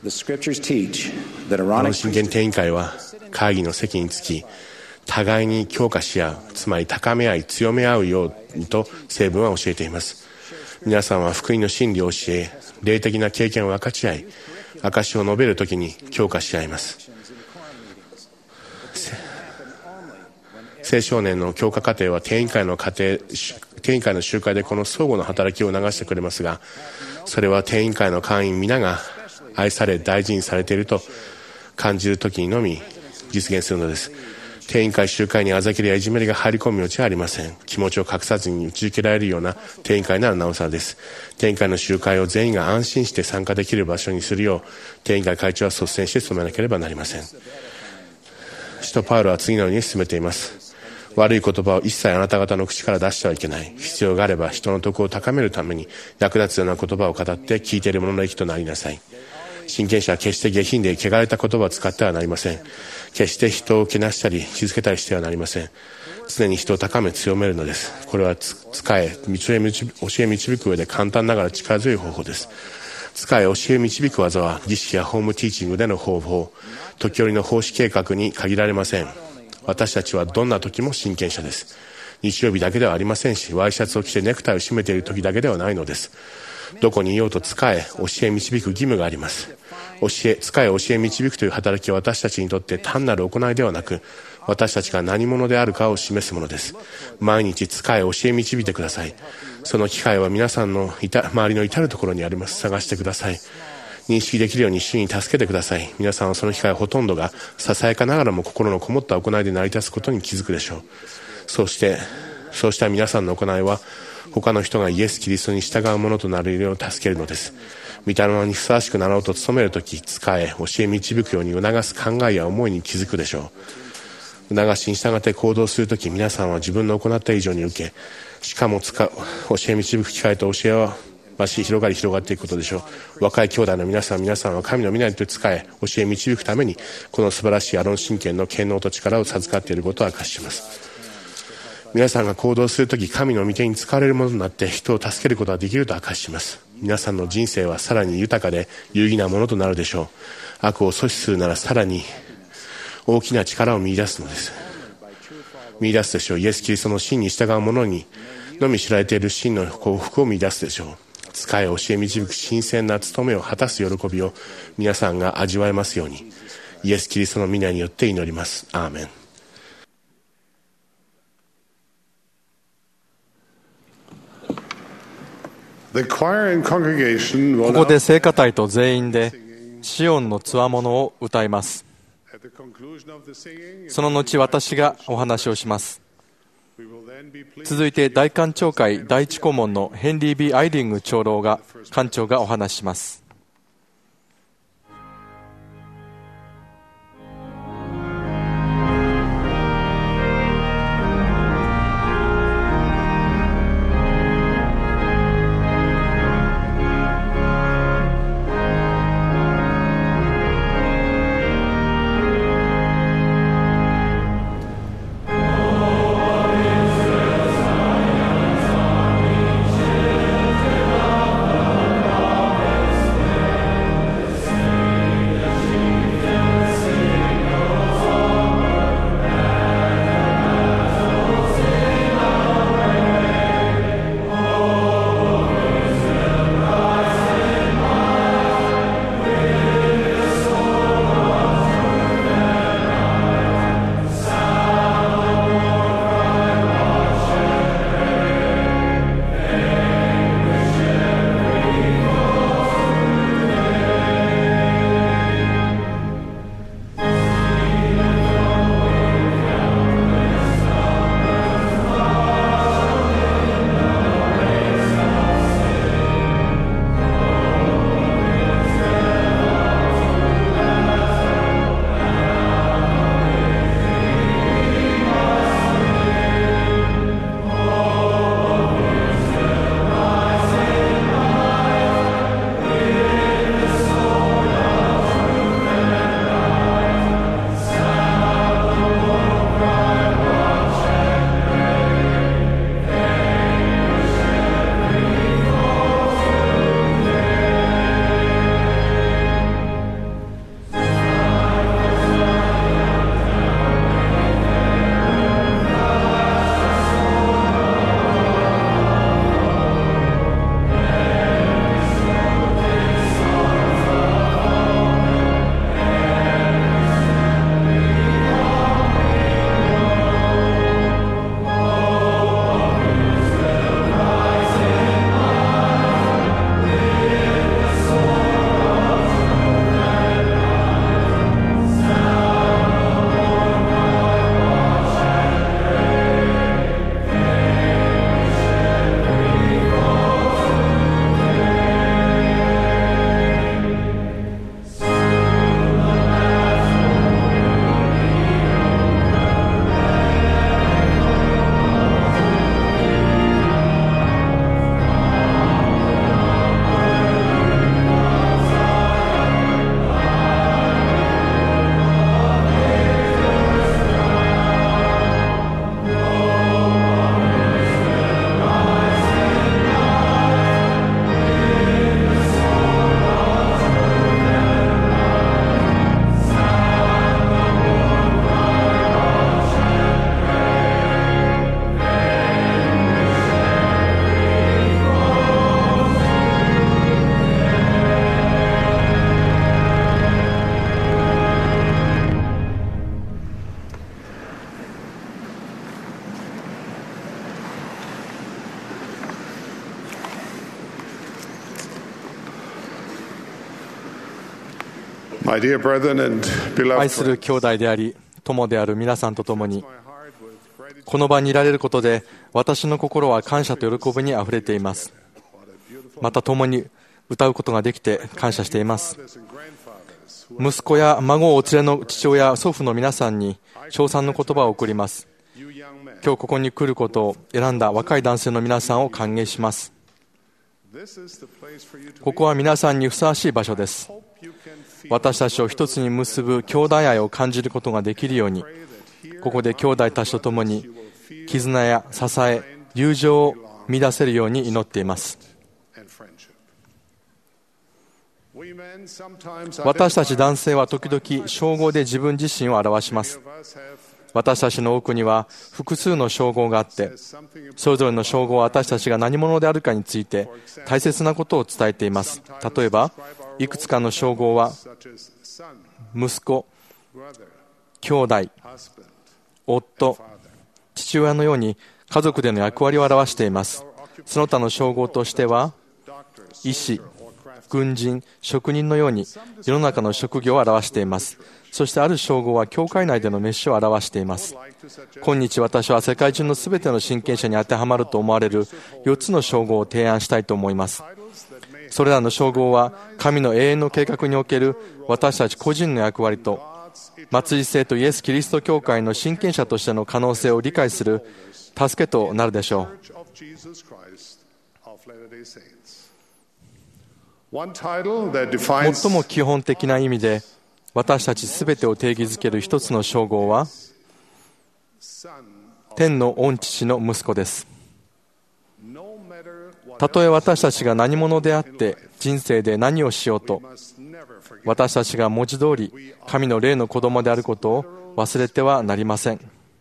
The scriptures teach that アロン Aaronic 神権定員会は会議の席につき、互いに強化し合う、つまり高め合い強め合うようにと聖文は教えています。皆さんは福音の真理を教え、霊的な経験を分かち合い、証を述べるときに強化し合います。青少年の強化過程は定員会の過程、定員会の集会でこの相互の働きを促してくれますが、それは定員会の会員皆が愛され大事にされていると感じるときにのみ実現するのです。定員会集会にあざきりやいじめりが入り込む余地はありません。気持ちを隠さずに打ち受けられるような定員会ならなおさらです。定員会の集会を全員が安心して参加できる場所にするよう定員会会長は率先して努めなければなりません。使徒パウロは次のように進めています。悪い言葉を一切あなた方の口から出してはいけない。必要があれば人の徳を高めるために役立つような言葉を語って聞いている者の益となりなさい。親権者は決して下品で汚れた言葉を使ってはなりません。決して人をけなしたり傷つけたりしてはなりません。常に人を高め強めるのです。これは使え、道へ導教え導く上で簡単ながら力強い方法です。使え、教え導く技は儀式やホームティーチングでの方法、時折の奉仕計画に限られません。私たちはどんな時も親権者です。日曜日だけではありませんし、ワイシャツを着てネクタイを締めている時だけではないのです。どこにいようと使え、教え導く義務があります。教え、使え、教え導くという働きは私たちにとって単なる行いではなく、私たちが何者であるかを示すものです。毎日使え、教え導いてください。その機会は皆さんのいた周りの至るところにあります。探してください。認識できるように主に助けてください。皆さんはその機会ほとんどがささやかながらも心のこもった行いで成り立つことに気づくでしょう。そしてそうした皆さんの行いは他の人がイエス・キリストに従うものとなるよう助けるのです。御霊にふさわしくなろうと努めるとき、使え、教え導くように促す考えや思いに気づくでしょう。促しに従って行動するとき、皆さんは自分の行った以上に受け、しかも使う教え導く機会と教えは増し広がり広がっていくことでしょう。若い兄弟の皆さん皆さんは神の御名にと使え、教え導くためにこの素晴らしいアロン神権の権能と力を授かっていることを明かしします。皆さんが行動するとき、神の御手に使われるものとなって人を助けることができると明かしします。皆さんの人生はさらに豊かで有意義なものとなるでしょう。悪を阻止するならさらに大きな力を見出すのです。見出すでしょう。イエス・キリストの真に従う者にのみ知られている真の幸福を見出すでしょう。使え、教え導く新鮮な務めを果たす喜びを皆さんが味わえますように、イエス・キリストの皆によって祈ります。アーメン。 ここで聖歌隊と全員でシオンのつわものを歌います。その後私がお話をします。続いて大官庁会第一顧問のヘンリー・ビー・アイリング長老が官長がお話しします。 「 My dear brethren and 愛 beloved する friends, 兄弟であり友である皆さんと共にこの場にいられることで私の心は感謝と喜びにあふれています。また共に歌うことができて感謝しています。息子や孫をお連れの父親祖父の皆さんに称賛の言葉を送ります。今日ここに来ることを選んだ若い男性の皆さんを歓迎します。ここは皆さんにふさわしい場所です。私たちを一つに結ぶ兄弟愛を感じることができるように、ここで兄弟たちと共に絆や支え、友情を見出せるように祈っています。私たち男性は時々称号で自分自身を表します。私たちの多くには複数の称号があって、それぞれの称号は私たちが何者であるかについて大切なことを伝えています。例えば、いくつかの称号は息子、兄弟、夫、父親のように家族での役割を表しています。その他の称号としては、医師、軍人、職人のように世の中の職業を表しています。そしてある称号は教会内での召しを表しています。今日私は世界中のすべての親権者に当てはまると思われるよっつの称号を提案したいと思います。それらの称号は神の永遠の計画における私たち個人の役割と末日性とイエス・キリスト教会の親権者としての可能性を理解する助けとなるでしょう。最も基本的な意味で私たちすべてを定義づける一つの称号は天の御父の息子です。たとえ私たちが何者であって人生で何をしようと、私たちが文字通り神の霊の子供であることを忘れてはなりません。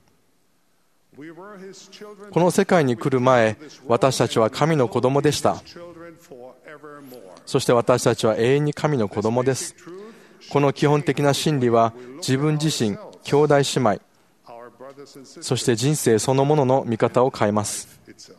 この世界に来る前、私たちは神の子供でした。そして私たちは永遠に神の子供です。この基本的な真理は自分自身、兄弟姉妹、そして人生そのものの見方を変えます。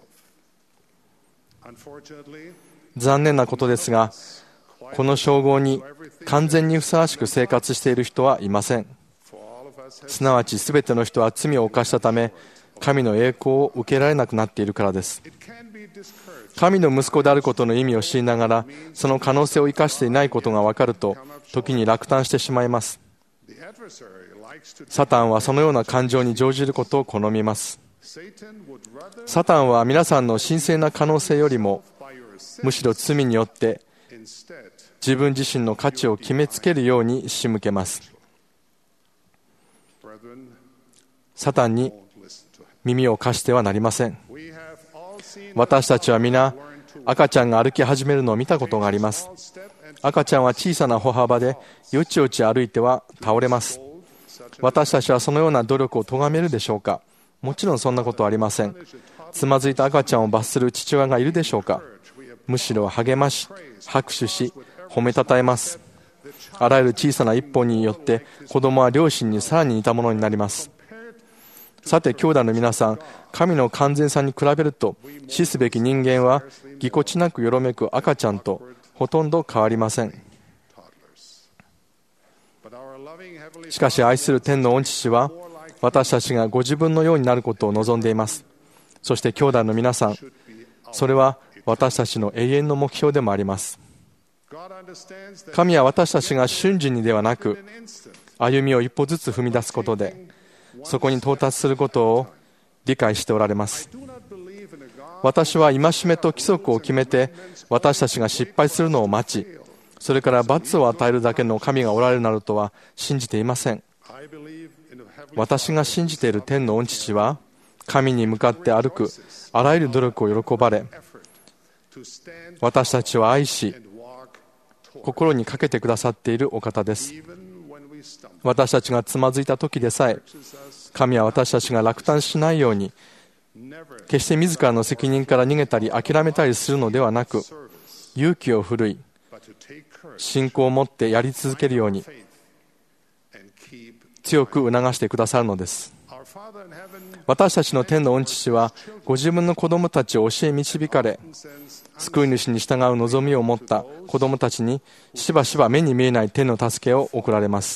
残念なことですが、この称号に完全にふさわしく生活している人はいません。すなわち全ての人は罪を犯したため、神の栄光を受けられなくなっているからです。神の息子であることの意味を知りながら、その可能性を生かしていないことが分かると、時に落胆してしまいます。サタンはそのような感情に乗じることを好みます。サタンは皆さんの神聖な可能性よりも、むしろ罪によって自分自身の価値を決めつけるように仕向けます。サタンに耳を貸してはなりません。私たちは皆、赤ちゃんが歩き始めるのを見たことがあります。赤ちゃんは小さな歩幅でよちよち歩いては倒れます。私たちはそのような努力を咎めるでしょうか。もちろんそんなことはありません。つまずいた赤ちゃんを罰する父親がいるでしょうか。むしろ励まし、拍手し、褒めたたえます。あらゆる小さな一歩によって子供は両親にさらに似たものになります。さて兄弟の皆さん、神の完全さに比べると死すべき人間はぎこちなくよろめく赤ちゃんとほとんど変わりません。しかし愛する天の御父は私たちがご自分のようになることを望んでいます。そして兄弟の皆さん、それは私たちの永遠の目標でもあります。神は私たちが瞬時にではなく歩みを一歩ずつ踏み出すことでそこに到達することを理解しておられます。私は戒めと規則を決めて私たちが失敗するのを待ち、それから罰を与えるだけの神がおられるなどとは信じていません。私が信じている天の御父は神に向かって歩くあらゆる努力を喜ばれ、私たちを愛し心にかけてくださっているお方です。私たちがつまずいた時でさえ、神は私たちが落胆しないように、決して自らの責任から逃げたり諦めたりするのではなく、勇気を振るい、信仰を持ってやり続けるように強く促してくださるのです。私たちの天の御父はご自分の子供たちを教え導かれ、 救い主に従う望みを持った子供たちにしばしば目に見えない天の助けを送られます。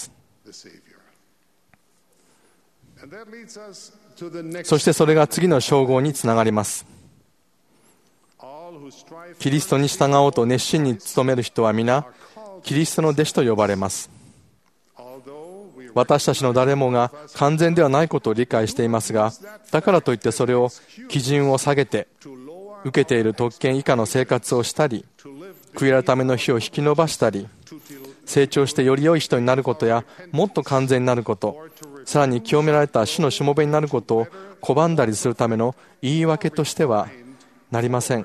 そしてそれが次の称号につながります。キリストに従おうと熱心に努める人は皆キリストの弟子と呼ばれます。私たちの誰もが完全ではないことを理解していますが、だからといってそれを基準を下げて受けている特権以下の生活をしたり、悔い改めの日を引き延ばしたり、成長してより良い人になることやもっと完全になること、さらに清められた主のしもべになることを拒んだりするための言い訳としてはなりません。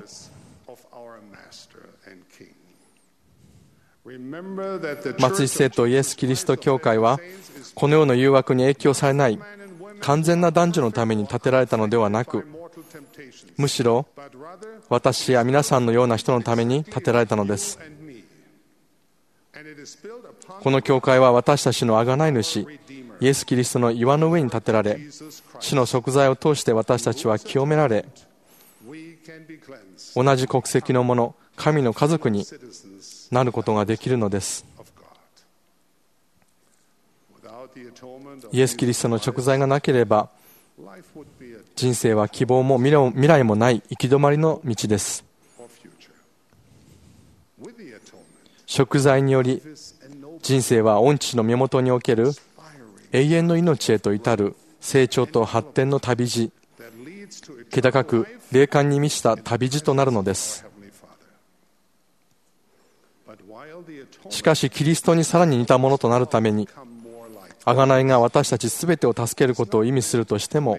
末日聖徒イエス・キリスト教会はこの世の誘惑に影響されない完全な男女のために建てられたのではなく、むしろ私や皆さんのような人のために建てられたのです。この教会は私たちの贖い主イエス・キリストの岩の上に建てられ、主の贖罪を通して私たちは清められ、同じ国籍の者、神の家族になることができるのです。イエス・キリストの贖罪がなければ、人生は希望も未来もない行き止まりの道です。贖罪により、人生は御父の身元における永遠の命へと至る成長と発展の旅路、気高く霊感に満ちた旅路となるのです。しかしキリストにさらに似たものとなるために、贖いが私たちすべてを助けることを意味するとしても、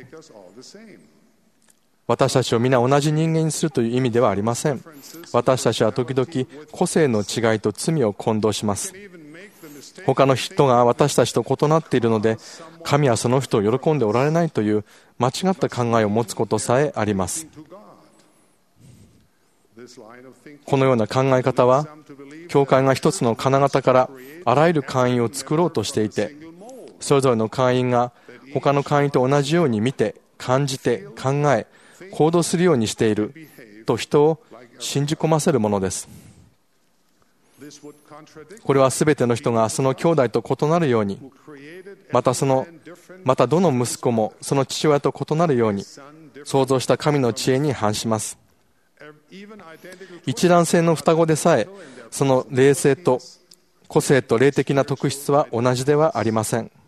私たちを皆同じ人間にするという意味ではありません。私たちは時々個性の違いと罪を混同します。他の人が私たちと異なっているので、神はその人を喜んでおられないという間違った考えを持つことさえあります。このような考え方は、教会が一つの金型からあらゆる会員を作ろうとしていて、それぞれの会員が他の会員と同じように見て、感じて、考え、行動するようにしていると人を信じ込ませるものです。これはすべての人がその兄弟と異なるように、またそのまたどの息子もその父親と異なるように創造した神の知恵に反します。一卵性の双子でさえ、その霊性と個性と霊的な特質は同じではありません。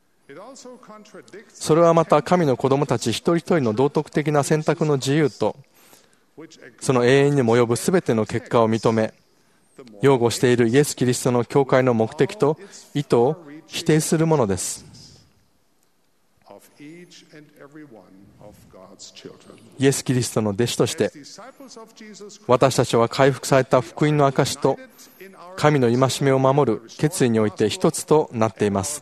それはまた神の子供たち一人一人の道徳的な選択の自由と、その永遠にも及ぶすべての結果を認め、擁護しているイエス・キリストの教会の目的と意図を否定するものです。イエス・キリストの弟子として、私たちは回復された福音の証と神の戒めを守る決意において一つとなっています。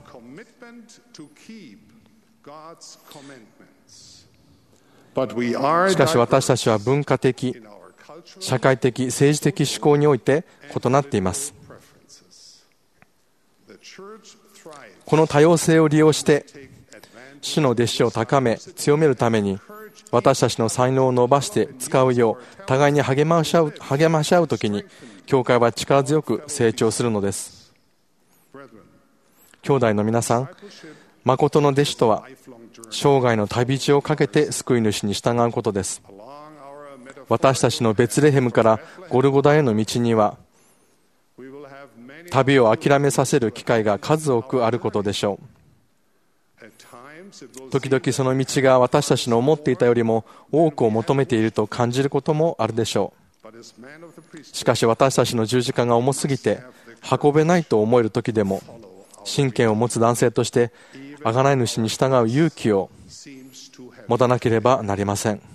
しかし私たちは文化的、社会的、政治的思考において異なっています。この多様性を利用して主の弟子を高め強めるために、私たちの才能を伸ばして使うよう互いに励まし合う、励まし合うときに、教会は力強く成長するのです。兄弟の皆さん、誠の弟子とは生涯の旅路をかけて救い主に従うことです。私たちのベツレヘムからゴルゴダへの道には、旅を諦めさせる機会が数多くあることでしょう。時々その道が私たちの思っていたよりも多くを求めていると感じることもあるでしょう。しかし私たちの十字架が重すぎて運べないと思える時でも、信献を持つ男性として贖い主に従う勇気を持たなければなりません。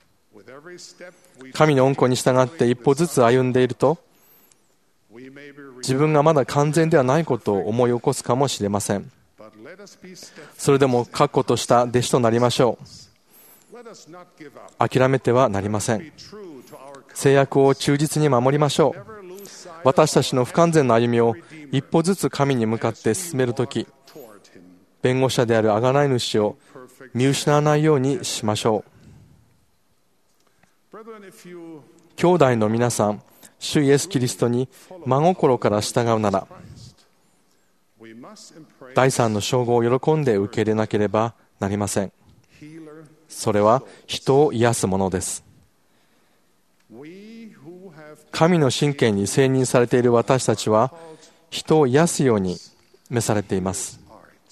神の恩子に従って一歩ずつ歩んでいると、自分がまだ完全ではないことを思い起こすかもしれません。それでも確固とした弟子となりましょう。諦めてはなりません。制約を忠実に守りましょう。私たちの不完全な歩みを一歩ずつ神に向かって進めるとき、弁護者である贖い主を見失わないようにしましょう。 兄弟の皆さん、主イエスキリストに真心から従うなら、第三の称号を喜んで受け入れなければなりません。それは人を癒すものです。神の神権に選任されている私たちは、人を癒すように召されています。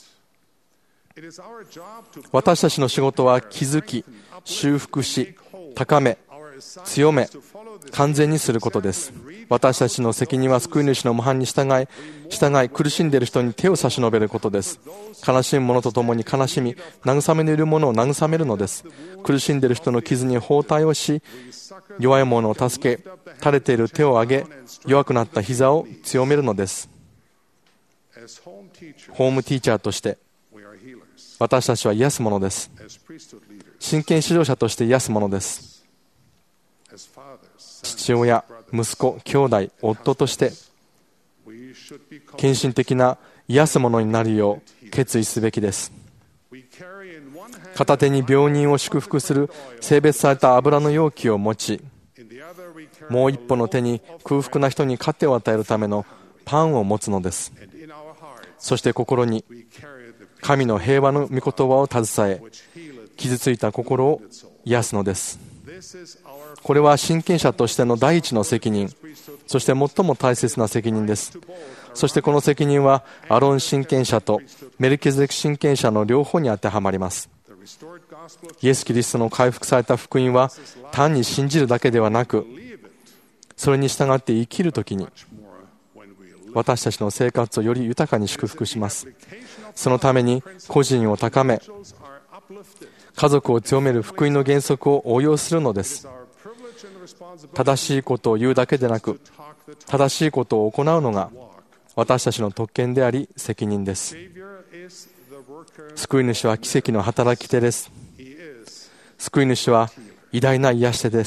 私たちの仕事は気づき、修復し、高め、強め、完全にすることです。私たちの責任は救い主の模範に従い、従い苦しんでいる人に手を差し伸べることです。悲しむ者と共に悲しみ、慰めのいる者を慰めるのです。苦しんでいる人の傷に包帯をし、弱い者を助け、垂れている手を上げ、弱くなった膝を強めるのです。ホームティーチャーとして私たちは癒すものです。真剣指導者として癒すものです。父親、息子、兄弟、夫として献身的な癒すものになるよう決意すべきです。片手に病人を祝福する性別された油の容器を持ち、もう一歩の手に空腹な人に糧を与えるためのパンを持つのです。そして心に神の平和の御言葉を携え、傷ついた心を癒すのです。これは親権者としての第一の責任、そして最も大切な責任です。そしてこの責任はアロン親権者とメルキゼデク親権者の両方に当てはまります。イエス・キリストの回復された福音は単に信じるだけではなく、それに従って生きるときに私たちの生活をより豊かに祝福します。そのために個人を高め、家族を強める福音の原則を応用するのです。正しいことを言うだけでなく、正しいことを行うのが私たちの特権であり責任です。救い主は奇跡の働き手です。救い主は偉大な癒し手です。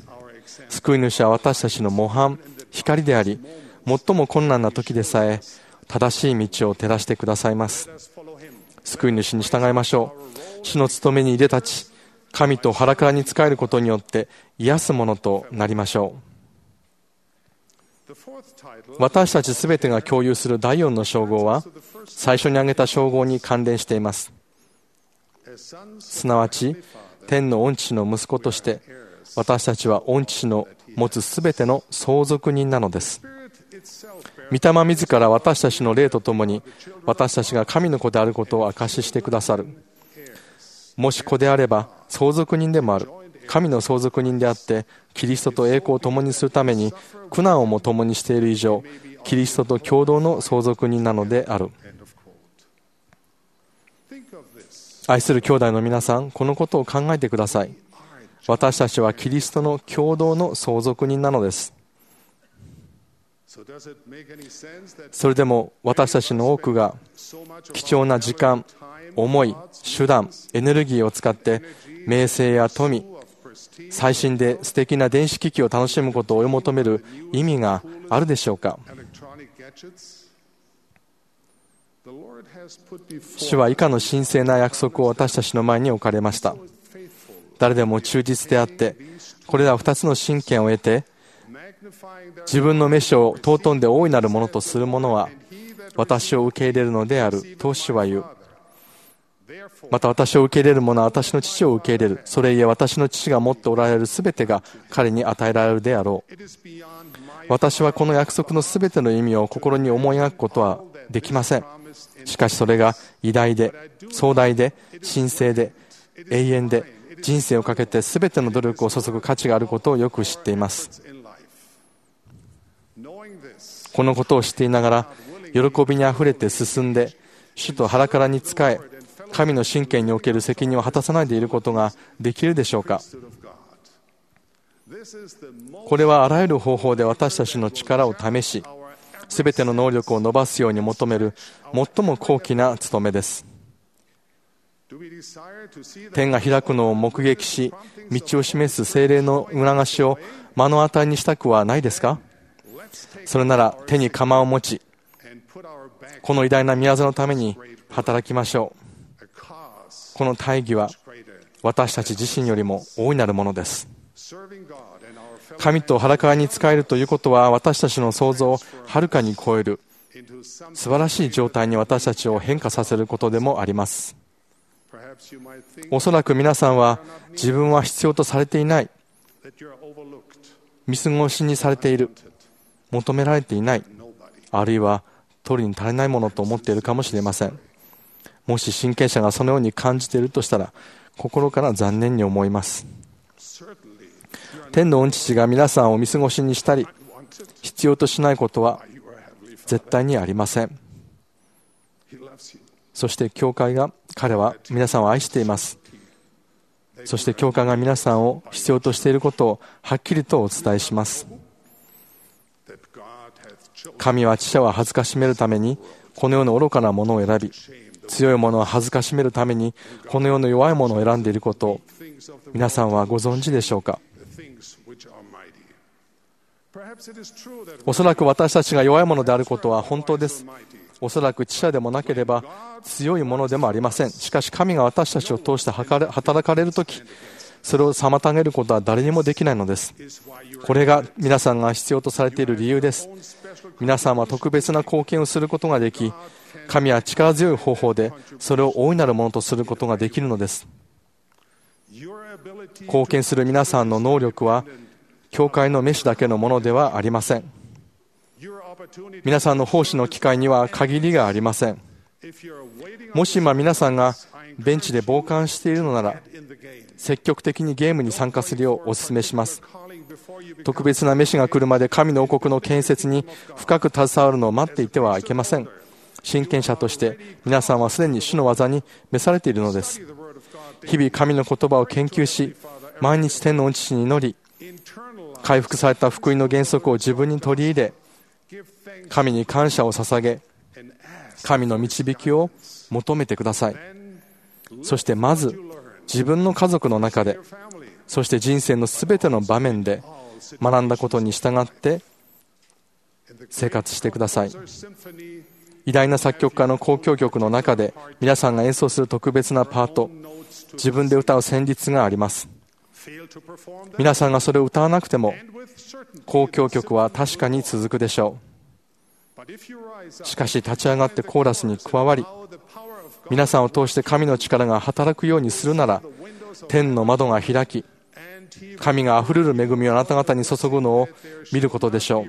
救い主は私たちの模範、光であり、最も困難な時でさえ正しい道を照らしてくださいます。救い主に従いましょう。主の務めに入れ立ち、神と腹からに仕えることによって癒すものとなりましょう。私たちすべてが共有するだいよんの称号は最初に挙げた称号に関連しています。すなわち天の御父の息子として私たちは御父の持つすべての相続人なのです。御霊自ら私たちの霊とともに私たちが神の子であることを証ししてくださる。もし子であれば相続人でもある。神の相続人であってキリストと栄光を共にするために苦難をも共にしている以上、キリストと共同の相続人なのである。愛する兄弟の皆さん、このことを考えてください。私たちはキリストの共同の相続人なのです。それでも私たちの多くが貴重な時間、思い、手段、エネルギーを使って名声や富、最新で素敵な電子機器を楽しむことを追い求める意味があるでしょうか。主は以下の神聖な約束を私たちの前に置かれました。誰でも忠実であって、これらふたつの神権を得て、自分の召しを尊んで大いなるものとする者は、私を受け入れるのであると主は言う。また私を受け入れる者は私の父を受け入れる。それゆえ私の父が持っておられるすべてが彼に与えられるであろう。私はこの約束のすべての意味を心に思い描くことはできません。しかしそれが偉大で、壮大で、神聖で、永遠で、人生をかけてすべての努力を注ぐ価値があることをよく知っています。このことを知っていながら、喜びにあふれて進んで、主と腹からに仕え、神の神権における責任を果たさないでいることができるでしょうか。これはあらゆる方法で私たちの力を試し、すべての能力を伸ばすように求める最も高貴な務めです。天が開くのを目撃し、道を示す聖霊の促しを目の当たりにしたくはないですか。それなら手に鎌を持ち、この偉大な御業のために働きましょう。この大義は私たち自身よりも大いなるものです。 神と裸に仕えるということは私たちの想像をはるかに超える素晴らしい状態に私たちを変化させることでもあります。おそらく皆さんは自分は必要とされていない、見過ごしにされている、求められていない、あるいは取りに足りないものと思っているかもしれません。もし親権者がそのように感じているとしたら、心から残念に思います。天の御父が皆さんを見過ごしにしたり、必要としないことは絶対にありません。そして教会が、彼は皆さんを愛しています。そして教会が皆さんを必要としていることをはっきりとお伝えします。神は知者を恥ずかしめるためにこの世の愚かなものを選び、強いものを恥ずかしめるためにこの世の弱いものを選んでいることを皆さんはご存知でしょうか。おそらく私たちが弱いものであることは本当です。おそらく知者でもなければ強いものでもありません。しかし神が私たちを通して働かれるとき、それを妨げることは誰にもできないのです。これが皆さんが必要とされている理由です。皆さんは特別な貢献をすることができ、神は力強い方法でそれを大いなるものとすることができるのです。貢献する皆さんの能力は教会の召しだけのものではありません。皆さんの奉仕の機会には限りがありません。もし今皆さんがベンチで傍観しているのなら、積極的にゲームに参加するようお勧めします。特別な召しが来るまで神の王国の建設に深く携わるのを待っていてはいけません。親権者として皆さんはすでに主の技に召されているのです。日々神の言葉を研究し、毎日天の御父に祈り、回復された福音の原則を自分に取り入れ、神に感謝を捧げ、神の導きを求めてください。そしてまず自分の家族の中で、そして人生のすべての場面で学んだことに従って生活してください。偉大な作曲家の交響曲の中で皆さんが演奏する特別なパート、自分で歌う旋律があります。皆さんがそれを歌わなくても交響曲は確かに続くでしょう。しかし立ち上がってコーラスに加わり、皆さんを通して神の力が働くようにするなら、天の窓が開き、神があふれる恵みをあなた方に注ぐのを見ることでしょう。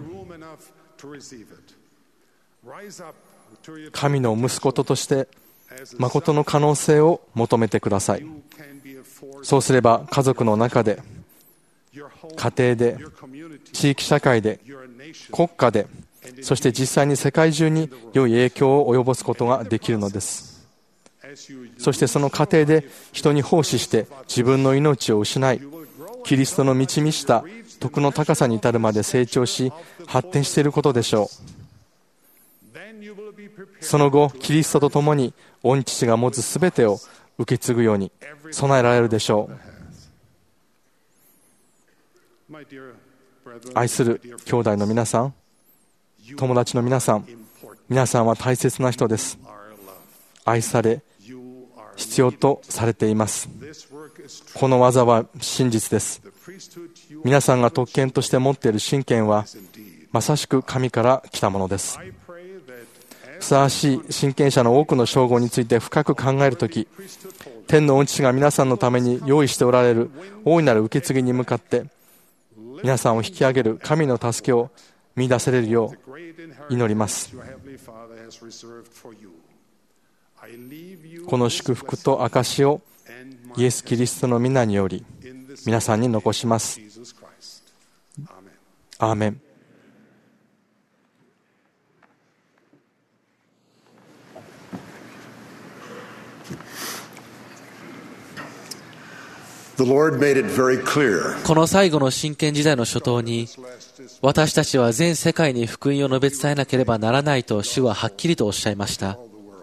神の息子として誠の可能性を求めてください。そうすれば家族の中で、家庭で、地域社会で、国家で、そして実際に世界中に良い影響を及ぼすことができるのです。そしてその過程で人に奉仕して自分の命を失い、キリストの満ち満ちた徳の高さに至るまで成長し発展していることでしょう。その後キリストと共に御父が持つすべてを受け継ぐように備えられるでしょう。愛する兄弟の皆さん、友達の皆さん、皆さんは大切な人です。愛され、必要とされています。この技は真実です。皆さんが特権として持っている親権はまさしく神から来たものです。ふさわしい親権者の多くの称号について深く考えるとき、天の御父が皆さんのために用意しておられる大いなる受け継ぎに向かって皆さんを引き上げる神の助けを見出せれるよう祈ります。この祝福と証をイエス・キリストの皆により皆さんに残します。アーメン。 この最後の真剣時代の初頭に、私たちは全世界に福音を述べ伝えなければならないと主ははっきりとおっしゃいました。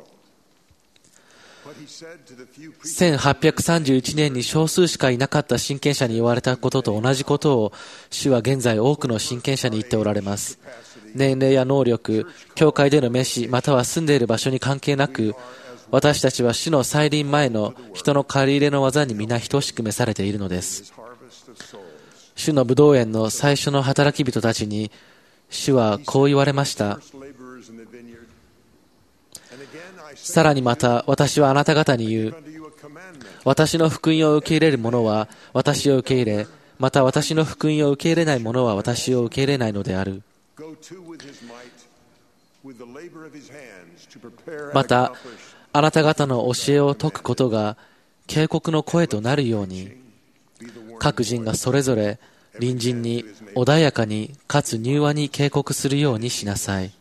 せんはっぴゃくさんじゅういちねんに少数しかいなかった親権者に言われたことと同じことを主は現在多くの親権者に言っておられます。年齢や能力、教会での召し、または住んでいる場所に関係なく、私たちは主の再臨前の人の借り入れの技に皆等しく召されているのです。 主の葡萄園の最初の働き人たちに主はこう言われました。さらにまた私はあなた方に言う。私の福音を受け入れる者は私を受け入れ、また私の福音を受け入れない者は私を受け入れないのである。またあなた方の教えを説くことが警告の声となるように、各人がそれぞれ隣人に穏やかにかつ柔和に警告するようにしなさい。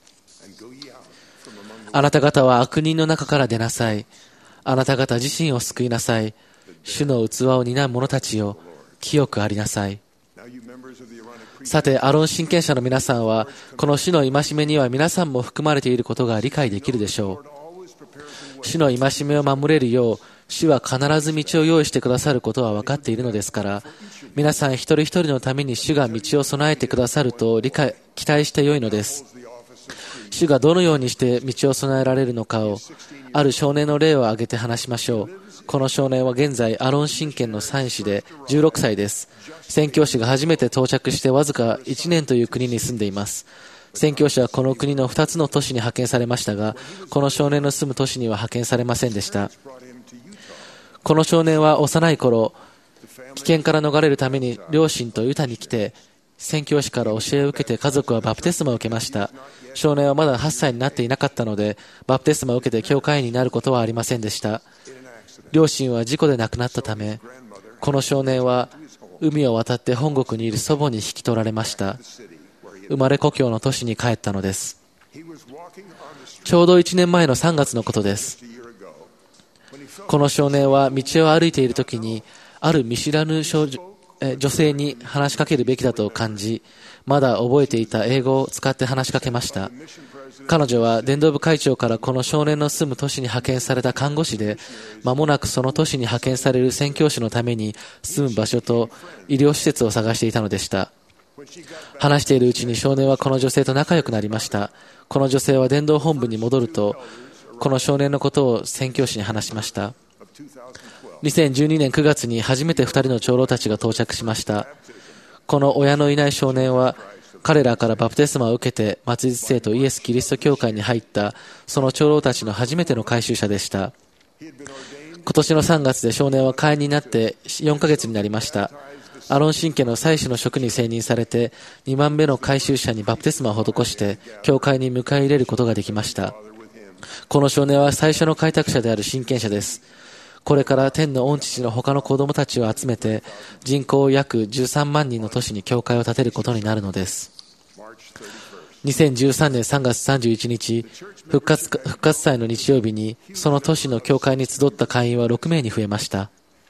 あなた方は悪人の中から出なさい。あなた方自身を救いなさい。主の器を担う者たちよ、清くありなさい。さて、アロン親権者の皆さんは、この主の戒めには皆さんも含まれていることが理解できるでしょう。主の戒めを守れるよう、主は必ず道を用意してくださることは分かっているのですから、皆さん一人一人のために主が道を備えてくださると理解、期待してよいのです。主がどのようにして道を備えられるのかを、ある少年の例を挙げて話しましょう。この少年は現在アロン親権の祭司でじゅうろくさいです。宣教師が初めて到着してわずかいちねんという国に住んでいます。宣教師はこの国のふたつの都市に派遣されましたが、この少年の住む都市には派遣されませんでした。この少年は幼い頃、危険から逃れるために両親とユタに来て、宣教師から教えを受けて家族はバプテスマを受けました。少年はまだはっさいになっていなかったので、バプテスマを受けて教会員になることはありませんでした。両親は事故で亡くなったため、この少年は海を渡って本国にいる祖母に引き取られました。生まれ故郷の都市に帰ったのです。ちょうどいちねんまえのさんがつのことです。この少年は道を歩いているときに、ある見知らぬ少女女性に話しかけるべきだと感じ、まだ覚えていた英語を使って話しかけました。彼女は伝道部会長からこの少年の住む都市に派遣された看護師で、間もなくその都市に派遣される宣教師のために住む場所と医療施設を探していたのでした。話しているうちに少年はこの女性と仲良くなりました。この女性は伝道本部に戻ると、この少年のことを宣教師に話しました。にせんじゅうにねんくがつに初めてふたりの長老たちが到着しました。この親のいない少年は彼らからバプテスマを受けて末日生徒イエス・キリスト教会に入ったその長老たちの初めての改宗者でした。今年のさんがつで少年は会員になってよんかげつになりました。アロン神家の祭司の職に選任されてにばんめの改宗者にバプテスマを施して教会に迎え入れることができました。この少年は最初の開拓者である親権者です。これから天の御父の他の子供たちを集めて人口約じゅうさんまんにんの都市に教会を建てることになるのです。にせんじゅうさんねんさんがつさんじゅういちにち、復活、復活祭の日曜日にその都市の教会に集った会員はろくめいに増えました。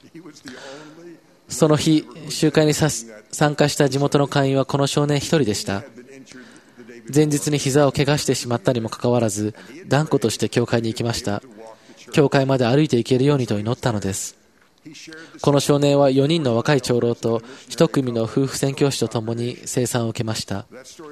その日、集会に参加した地元の会員はこの少年一人でした。前日に膝を怪我してしまったにもかかわらず、断固として教会に行きました。教会まで歩いて行けるようにと祈ったのです。この少年はよにんの若い長老とひとくみの夫婦宣教師と共に聖餐を受けました。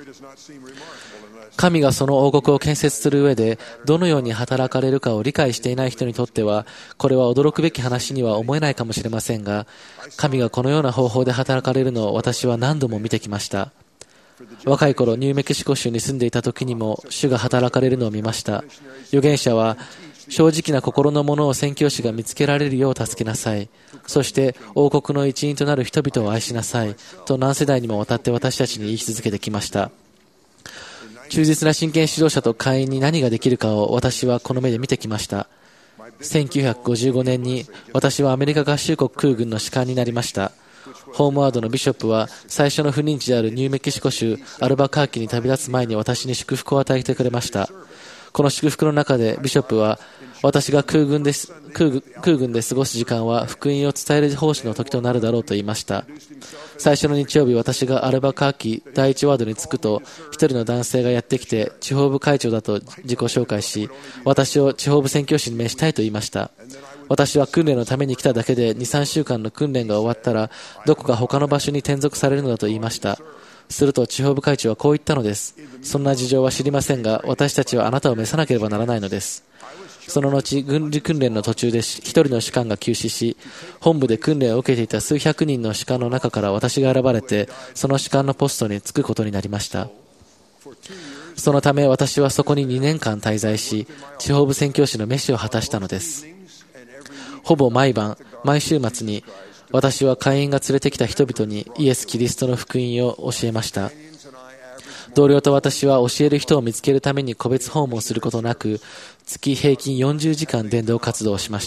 神がその王国を建設する上でどのように働かれるかを理解していない人にとっては、これは驚くべき話には思えないかもしれませんが、神がこのような方法で働かれるのを私は何度も見てきました。若い頃ニューメキシコ州に住んでいた時にも主が働かれるのを見ました。預言者は正直な心のものを宣教師が見つけられるよう助けなさい。そして王国の一員となる人々を愛しなさいと何世代にもわたって私たちに言い続けてきました。忠実な親権指導者と会員に何ができるかを私はこの目で見てきました。せんきゅうひゃくごじゅうごねんに私はアメリカ合衆国空軍の士官になりました。ホームワードのビショップは最初の赴任地であるニューメキシコ州アルバカーキに旅立つ前に私に祝福を与えてくれました。この祝福の中でビショップは、私が空軍で、空軍、空軍で過ごす時間は福音を伝える奉仕の時となるだろうと言いました。最初の日曜日、私がアルバカーキ第一ワードに着くと、一人の男性がやってきて地方部会長だと自己紹介し、私を地方部宣教師に召したいと言いました。私は訓練のために来ただけでに、さんしゅうかんの訓練が終わったらどこか他の場所に転属されるのだと言いました。すると地方部会長はこう言ったのです。そんな事情は知りませんが、私たちはあなたを召さなければならないのです。 その後、軍事訓練の途中で一人の士官が急死し、本部で訓練を受けていた数百人の士官の中から私が選ばれて、その士官のポストに就くことになりました。そのため私はそこににねんかん滞在し、地方部宣教師の召しを果たしたのです。ほぼ毎晩、毎週末に、私は会員が連れてきた人々にイエス・キリストの福音を教えました。同僚と私は教える人を見つけるために個別訪問することなく、月平均よんじゅうじかん伝道活動をしました。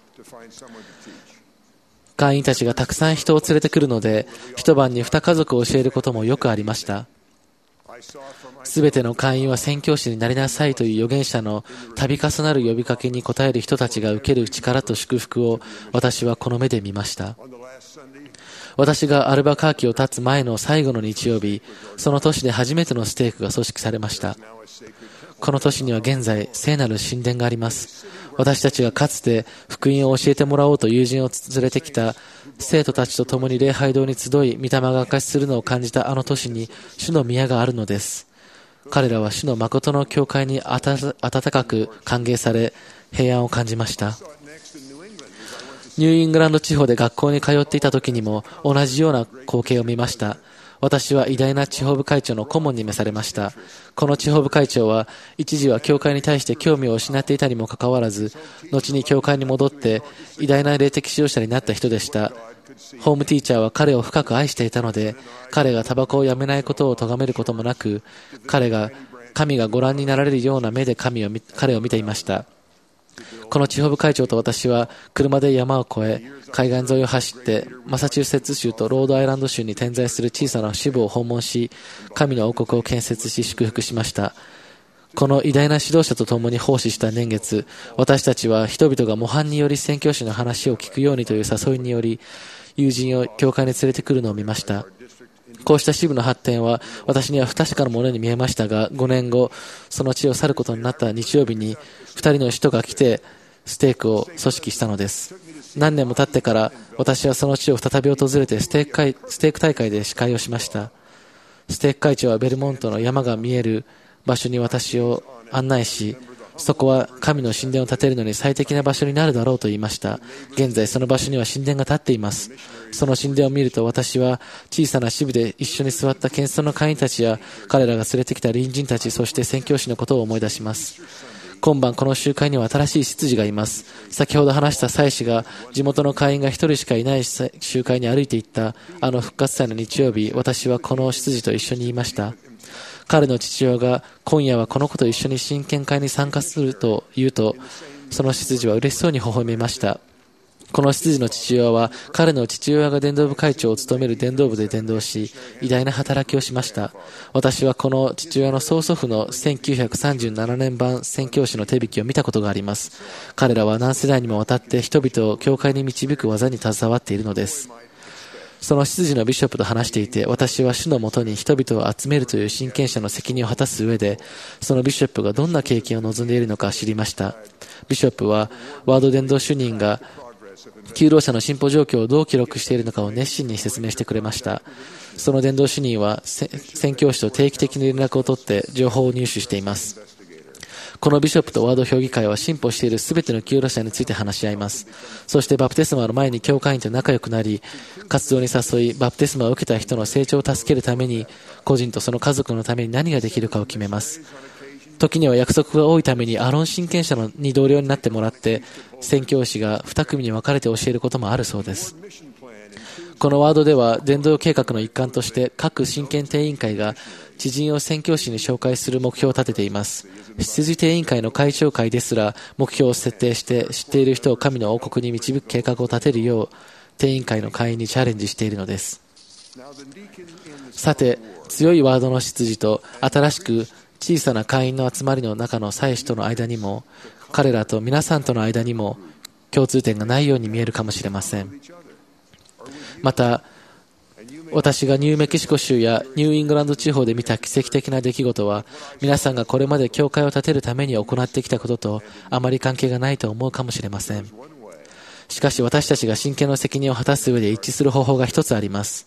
会員たちがたくさん人を連れてくるので、一晩に二家族を教えることもよくありました。すべての会員は宣教師になりなさいという預言者の度重なる呼びかけに応える人たちが受ける力と祝福を私はこの目で見ました。私がアルバカーキを立つ前の最後の日曜日、その年で初めてのステークが組織されました。この年には現在、聖なる神殿があります。私たちがかつて福音を教えてもらおうと友人を連れてきた生徒たちと共に礼拝堂に集い、御霊が明かしするのを感じたあの年に主の宮があるのです。彼らは主の誠の教会に温かく歓迎され、平安を感じました。ニューイングランド地方で学校に通っていた時にも同じような光景を見ました。私は偉大な地方部会長の顧問に召されました。この地方部会長は一時は教会に対して興味を失っていたにもかかわらず、後に教会に戻って偉大な霊的指導者になった人でした。ホームティーチャーは彼を深く愛していたので、彼がタバコをやめないことを咎めることもなく、彼が神がご覧になられるような目で神を彼を見ていました。この地方部会長と私は車で山を越え、海岸沿いを走ってマサチューセッツ州とロードアイランド州に点在する小さな支部を訪問し、神の王国を建設し祝福しました。この偉大な指導者と共に奉仕した年月、私たちは人々が模範により宣教師の話を聞くようにという誘いにより、友人を教会に連れてくるのを見ました。こうした支部の発展は私には不確かなものに見えましたが、ごねんご、その地を去ることになった日曜日にふたりの人が来てステークを組織したのです。何年も経ってから私はその地を再び訪れてステーク会、ステーク大会で司会をしました。ステーク会長はベルモントの山が見える場所に私を案内し、そこは神の神殿を建てるのに最適な場所になるだろうと言いました。現在その場所には神殿が建っています。その神殿を見ると私は小さな支部で一緒に座った謙遜の会員たちや彼らが連れてきた隣人たち、そして宣教師のことを思い出します。今晩この集会には新しい執事がいます。先ほど話した祭司が地元の会員が一人しかいない集会に歩いていったあの復活祭の日曜日、私はこの執事と一緒にいました。彼の父親が今夜はこの子と一緒に真剣会に参加すると言うと、その執事は嬉しそうに微笑みました。この執事の父親は彼の父親が伝道部会長を務める伝道部で伝道し、偉大な働きをしました。私はこの父親の曽祖父のせんきゅうひゃくさんじゅうななねん版宣教師の手引きを見たことがあります。彼らは何世代にもわたって人々を教会に導く技に携わっているのです。その執事のビショップと話していて、私は主のもとに人々を集めるという親権者の責任を果たす上で、そのビショップがどんな経験を望んでいるのか知りました。ビショップはワード伝道主任が求労者の進歩状況をどう記録しているのかを熱心に説明してくれました。その伝道主任は宣教師と定期的に連絡を取って情報を入手しています。このビショップとワード評議会は進歩しているすべての求労者について話し合います。そしてバプテスマの前に教会員と仲良くなり、活動に誘い、バプテスマを受けた人の成長を助けるために、個人とその家族のために何ができるかを決めます。時には約束が多いためにアロン親権者のに同僚になってもらって、宣教師がに組に分かれて教えることもあるそうです。このワードでは伝道計画の一環として各親権定委員会が知人を宣教師に紹介する目標を立てています。羊定委員会の会長会ですら目標を設定して知っている人を神の王国に導く計画を立てるよう定委員会の会員にチャレンジしているのです。さて、強いワードの執事と新しく小さな会員の集まりの中の祭司との間にも、彼らと皆さんとの間にも共通点がないように見えるかもしれません。また、私がニューメキシコ州やニューイングランド地方で見た奇跡的な出来事は、皆さんがこれまで教会を建てるために行ってきたこととあまり関係がないと思うかもしれません。しかし私たちが真剣の責任を果たす上で一致する方法が一つあります。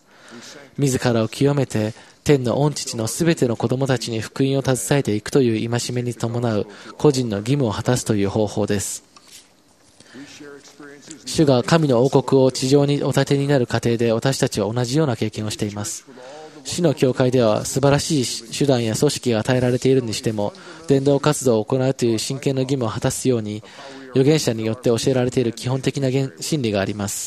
自らを清めて天の御父のすべての子供たちに福音を携えていくという戒めに伴う個人の義務を果たすという方法です。主が神の王国を地上にお立てになる過程で私たちは同じような経験をしています。主の教会では素晴らしい手段や組織が与えられているにしても、伝道活動を行うという真剣の義務を果たすように預言者によって教えられている基本的な真理があります。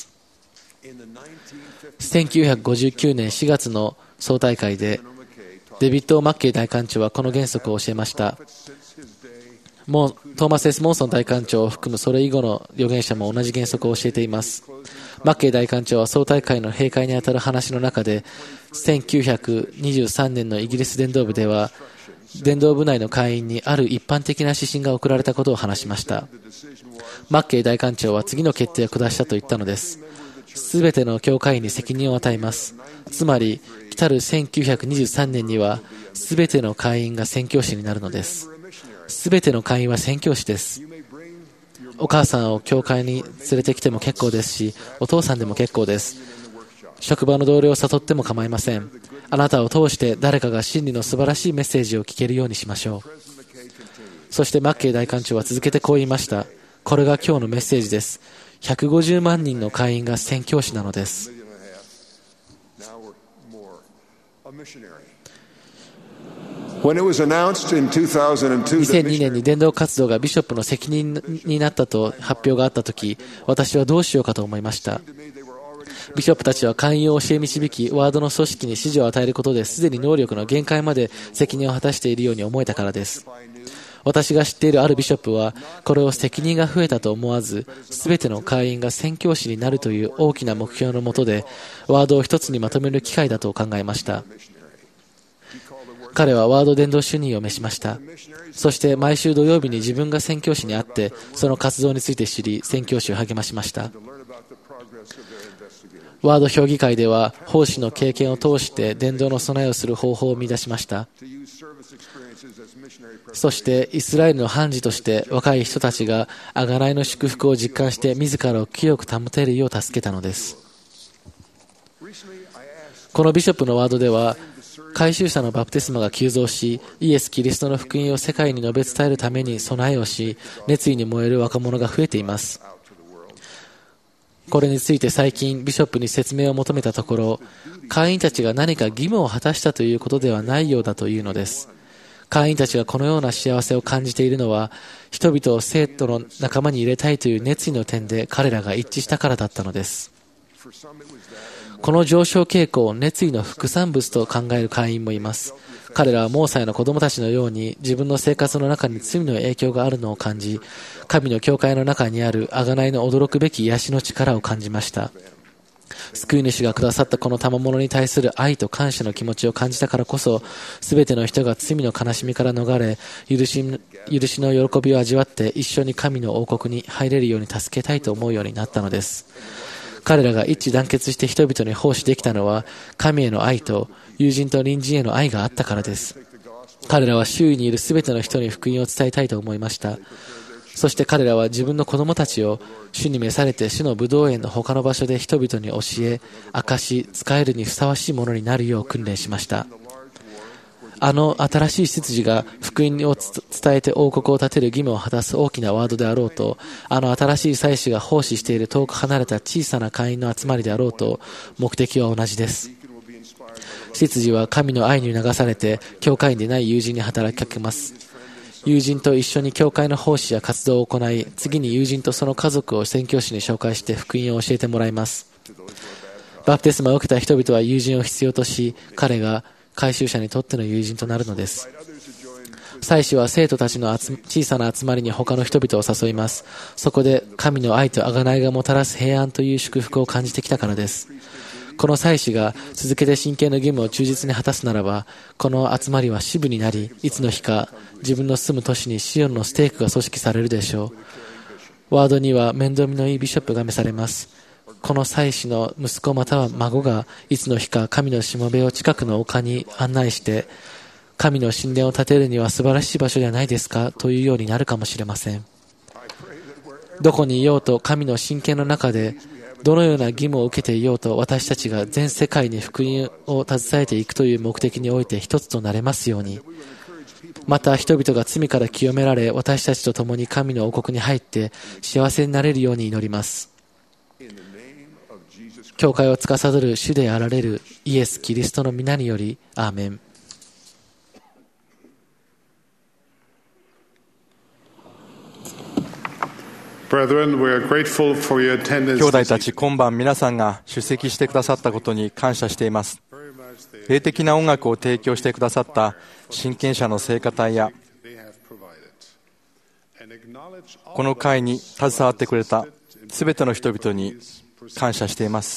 せんきゅうひゃくごじゅうきゅうねんしがつの総大会でデビッド・マッケイ大官長はこの原則を教えました。もうトーマス・エス・モンソン大官長を含むそれ以後の預言者も同じ原則を教えています。マッケイ大官長は総大会の閉会にあたる話の中で、せんきゅうひゃくにじゅうさんねんのイギリス伝道部では伝道部内の会員にある一般的な指針が送られたことを話しました。マッケイ大官長は次の決定を下したと言ったのです。すべての教会員に責任を与えます。つまり来たるせんきゅうひゃくにじゅうさんねんにはすべての会員が宣教師になるのです。すべての会員は宣教師です。お母さんを教会に連れてきても結構ですし、お父さんでも結構です。職場の同僚を誘っても構いません。あなたを通して誰かが真理の素晴らしいメッセージを聞けるようにしましょう。そしてマッケイ大官長は続けてこう言いました。これが今日のメッセージです。ひゃくごじゅうまんにんの会員が宣教師なのです。にせんにねんに伝道活動がビショップの責任になったと発表があったとき、私はどうしようかと思いました。ビショップたちは会員を教え導き、ワードの組織に指示を与えることですでに能力の限界まで責任を果たしているように思えたからです。私が知っているあるビショップは、これを責任が増えたと思わず、すべての会員が宣教師になるという大きな目標のもとで、ワードを一つにまとめる機会だと考えました。彼はワード伝道主任を召しました。そして毎週土曜日に自分が宣教師に会って、その活動について知り、宣教師を励ましました。ワード評議会では、奉仕の経験を通して伝道の備えをする方法を見出しました。そしてイスラエルの判事として若い人たちが贖いの祝福を実感して自らを清く保てるよう助けたのです。このビショップのワードでは、改宗者のバプテスマが急増し、イエス・キリストの福音を世界に述べ伝えるために備えをし、熱意に燃える若者が増えています。これについて最近ビショップに説明を求めたところ、会員たちが何か義務を果たしたということではないようだというのです。会員たちがこのような幸せを感じているのは、人々を生徒の仲間に入れたいという熱意の点で彼らが一致したからだったのです。この上昇傾向を熱意の副産物と考える会員もいます。彼らはモーサイの子供たちのように自分の生活の中に罪の影響があるのを感じ、神の教会の中にある贖いの驚くべき癒しの力を感じました。救い主がくださったこの賜物に対する愛と感謝の気持ちを感じたからこそ、すべての人が罪の悲しみから逃れ、許し、許しの喜びを味わって一緒に神の王国に入れるように助けたいと思うようになったのです。彼らが一致団結して人々に奉仕できたのは、神への愛と友人と隣人への愛があったからです。彼らは周囲にいるすべての人に福音を伝えたいと思いました。そして彼らは自分の子供たちを主に召されて主の武道園の他の場所で人々に教え、明かし、使えるにふさわしいものになるよう訓練しました。あの新しい執事が福音を伝えて王国を建てる義務を果たす大きなワードであろうと、あの新しい祭司が奉仕している遠く離れた小さな会員の集まりであろうと、目的は同じです。執事は神の愛に流されて教会員でない友人に働きかけます。友人と一緒に教会の奉仕や活動を行い、次に友人とその家族を宣教師に紹介して福音を教えてもらいます。バプテスマを受けた人々は友人を必要とし、彼が改宗者にとっての友人となるのです。祭司は生徒たちの小さな集まりに他の人々を誘います。そこで神の愛と贖いがもたらす平安という祝福を感じてきたからです。この祭司が続けて真剣の義務を忠実に果たすならば、この集まりは支部になり、いつの日か自分の住む都市にシオンのステークが組織されるでしょう。ワードには面倒見のいいビショップが召されます。この祭司の息子または孫がいつの日か神のしもべを近くの丘に案内して、神の神殿を建てるには素晴らしい場所ではないですかというようになるかもしれません。どこにいようと神の神権の中でどのような義務を受けていようと、私たちが全世界に福音を携えていくという目的において一つとなれますように。また人々が罪から清められ、私たちと共に神の王国に入って幸せになれるように祈ります。教会を司る主であられるイエス・キリストの皆により、アーメン。 兄弟たち、今晩皆さんが出席してくださったことに感謝しています。霊的な音楽を提供してくださった親権者の聖歌隊や、この会に携わってくれたすべての人々に感謝しています。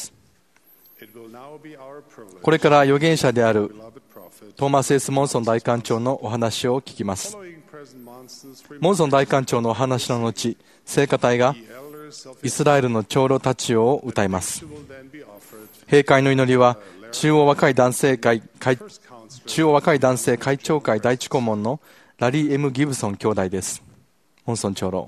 これから預言者であるトーマス・エス・モンソン大官長のお話を聞きます。モンソン大官長のお話の後、聖歌隊がイスラエルの長老たちを歌います。閉会の祈りは中央若い男性会会中央若い男性会長会第一顧問のラリー・エム・ギブソン兄弟です。モンソン長老。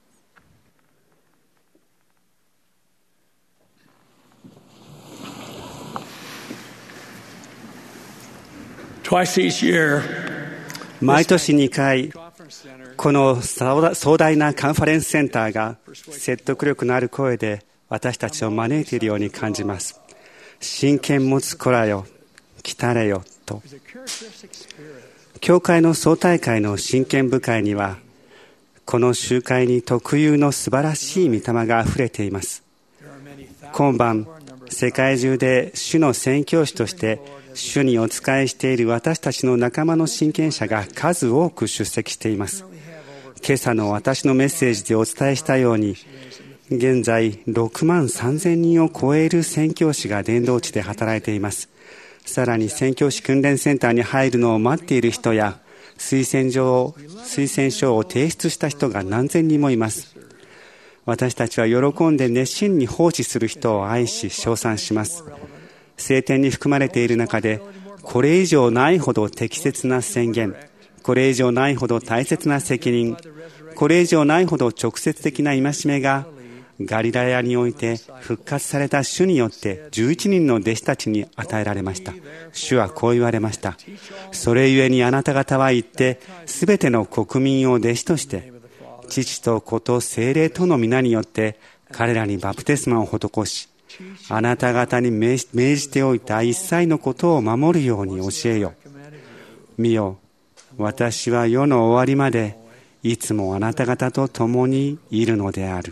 毎年にかい、この壮大なカンファレンスセンターが説得力のある声で私たちを招いているように感じます。真剣持つ子らよ、来たれよと。教会の総大会の真剣部会には、この集会に特有の素晴らしい御霊があふれています。今晩、世界中で主の宣教師として主にお仕えしている私たちの仲間の親権者が数多く出席しています。今朝の私のメッセージでお伝えしたように、現在ろくまんさんぜんにんを超える宣教師が伝道地で働いています。さらに宣教師訓練センターに入るのを待っている人や、推薦状、推薦書を提出した人が何千人もいます。私たちは喜んで熱心に奉仕する人を愛し称賛します。聖典に含まれている中で、これ以上ないほど適切な宣言、これ以上ないほど大切な責任、これ以上ないほど直接的な戒めがガリラヤにおいて復活された主によってじゅういちにんの弟子たちに与えられました。主はこう言われました。それゆえにあなた方は行って、すべての国民を弟子として、父と子と聖霊との皆によって彼らにバプテスマを施し、あなた方に命じておいた一切のことを守るように教えよ。見よ、私は世の終わりまでいつもあなた方と共にいるのである。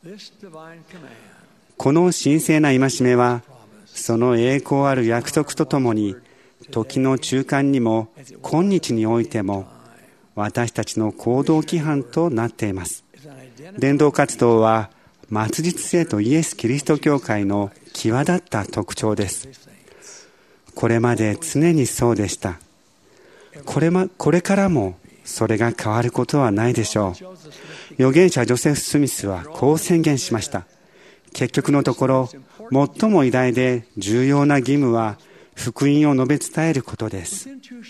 この神聖な戒めは、その栄光ある約束とともに、時の中間にも今日においても私たちの行動規範となっています。伝道活動は末日生徒イエス・キリスト教会の際立った特徴です。これまで常にそうでした。これま、これからもそれが変わることはないでしょう。預言者ジョセフ・スミスはこう宣言しました。結局のところ、最も偉大で重要な義務は福音を述べ伝えることです。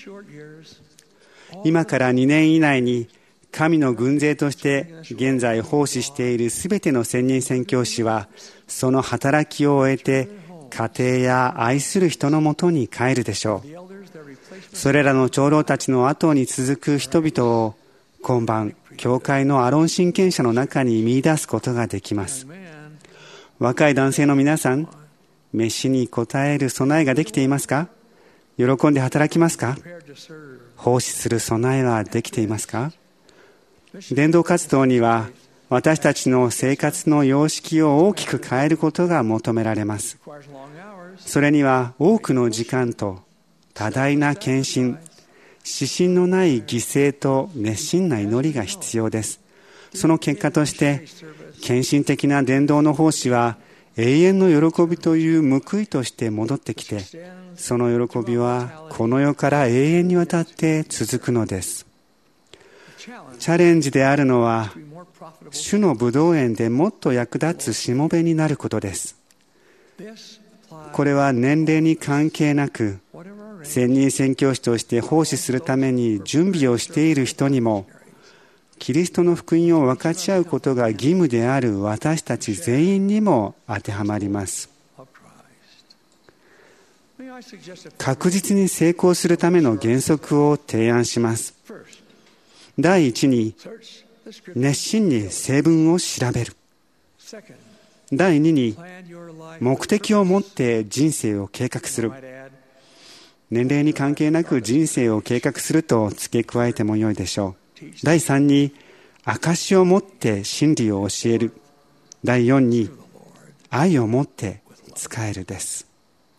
今からにねん以内に神の軍勢として現在奉仕しているすべての専任宣教師は、その働きを終えて家庭や愛する人のもとに帰るでしょう。それらの長老たちの後に続く人々を今晩教会のアロン親権者の中に見出すことができます。若い男性の皆さん、飯に応える備えができていますか？喜んで働きますか？奉仕する備えはできていますか？伝道活動には私たちの生活の様式を大きく変えることが求められます。それには多くの時間と多大な献身、指針のない犠牲と熱心な祈りが必要です。その結果として献身的な伝道の奉仕は永遠の喜びという報いとして戻ってきて、その喜びはこの世から永遠にわたって続くのです。チャレンジであるのは、主のブドウ園でもっと役立つしもべになることです。これは年齢に関係なく、専任宣教師として奉仕するために準備をしている人にも、 キリストの福音を分かち合うことが義務である私たち全員にも当てはまります。確実に成功するための原則を提案します。第一に、熱心に聖文を調べる。第二に、目的を持って人生を計画する。年齢に関係なく人生を計画すると付け加えてもよいでしょう。第三に、証を持って真理を教える。第四に、愛を持って仕えるです。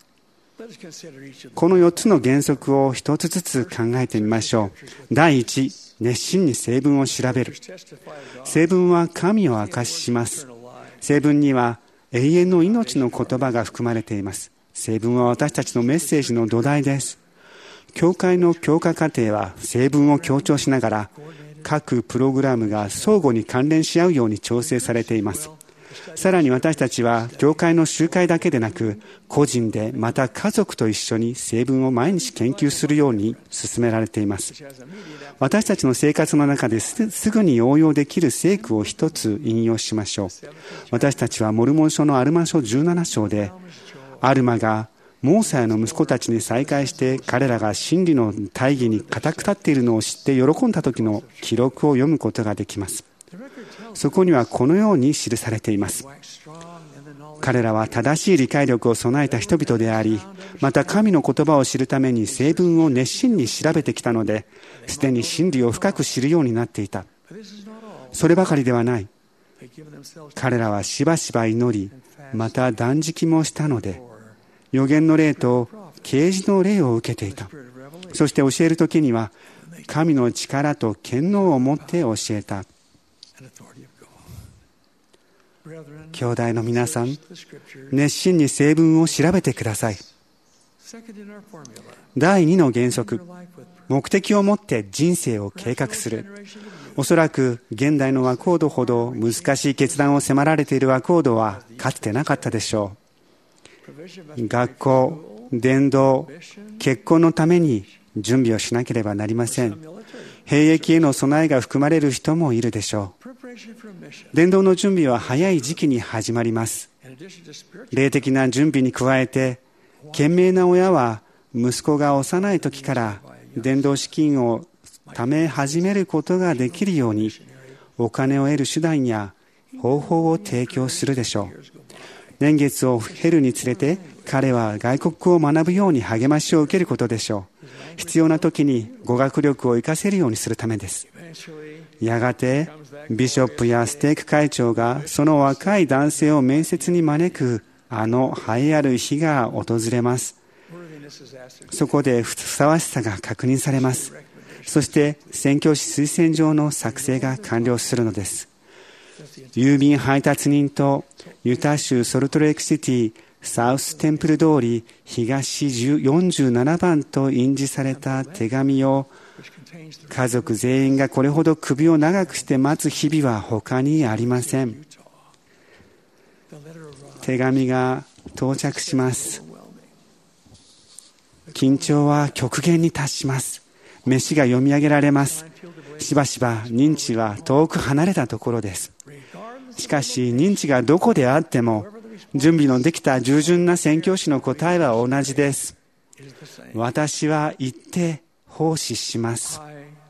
このよっつの原則を一つずつ考えてみましょう。第一、熱心に聖文を調べる。聖文は神を証しします。聖文には永遠の命の言葉が含まれています。聖文は私たちのメッセージの土台です。教会の教化課程は聖文を強調しながら、各プログラムが相互に関連し合うように調整されています。さらに私たちは教会の集会だけでなく、個人でまた家族と一緒に聖文を毎日研究するように進められています。私たちの生活の中ですすぐに応用できる聖句を一つ引用しましょう。私たちはモルモン書のアルマ書じゅうなな章で、アルマがモーセの息子たちに再会して彼らが真理の大義に固く立っているのを知って喜んだ時の記録を読むことができます。そこにはこのように記されています。彼らは正しい理解力を備えた人々であり、また神の言葉を知るために聖文を熱心に調べてきたので、すでに真理を深く知るようになっていた。そればかりではない。彼らはしばしば祈り、また断食もしたので、預言の霊と啓示の霊を受けていた。そして教えるときには、神の力と権能を持って教えた。兄弟の皆さん、熱心に聖文を調べてください。第二の原則、目的を持って人生を計画する。おそらく現代の和コードほど難しい決断を迫られている和コードはかつてなかったでしょう。学校、伝道、結婚のために準備をしなければなりません。兵役への備えが含まれる人もいるでしょう。伝道の準備は早い時期に始まります。霊的な準備に加えて、賢明な親は息子が幼い時から伝道資金を貯め始めることができるように、お金を得る手段や方法を提供するでしょう。年月を経るにつれて、彼は外国語を学ぶように励ましを受けることでしょう。必要な時に語学力を活かせるようにするためです。やがてビショップやステーク会長がその若い男性を面接に招くあの栄えある日が訪れます。そこでふさわしさが確認されます。そして宣教師推薦状の作成が完了するのです。郵便配達人とユタ州ソルトレイクシティサウステンプル通り東よんじゅうななばんと印字された手紙を、家族全員がこれほど首を長くして待つ日々は他にありません。手紙が到着します。緊張は極限に達します。飯が読み上げられます。しばしば認知は遠く離れたところです。しかし認知がどこであっても、準備のできた従順な宣教師の答えは同じです。私は行って奉仕します。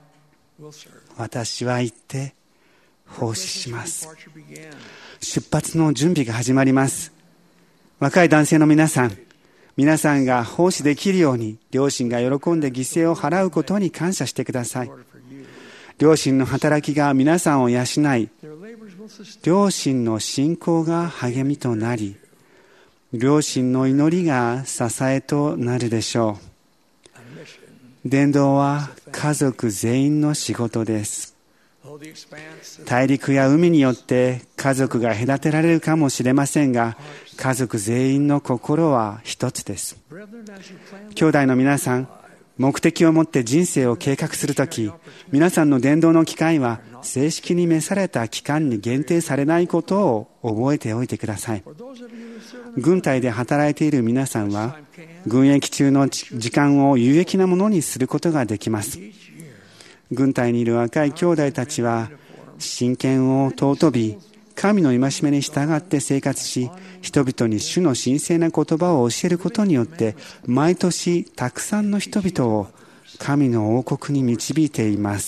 私は行って奉仕します。出発の準備が始まります。若い男性の皆さん、皆さんが奉仕できるように、両親が喜んで犠牲を払うことに感謝してください。両親の働きが皆さんを養い、両親の信仰が励みとなり、両親の祈りが支えとなるでしょう。伝道は家族全員の仕事です。大陸や海によって家族が隔てられるかもしれませんが、家族全員の心は一つです。兄弟の皆さん、目的を持って人生を計画するとき、皆さんの伝道の機会は正式に召された期間に限定されないことを覚えておいてください。軍隊で働いている皆さんは、軍役中の時間を有益なものにすることができます。 軍隊にいる若い兄弟たちは真剣を尊び、神の戒めに従って生活し、人々に主の神聖な言葉を教えることによって、毎年たくさんの人々を神の王国に導いています。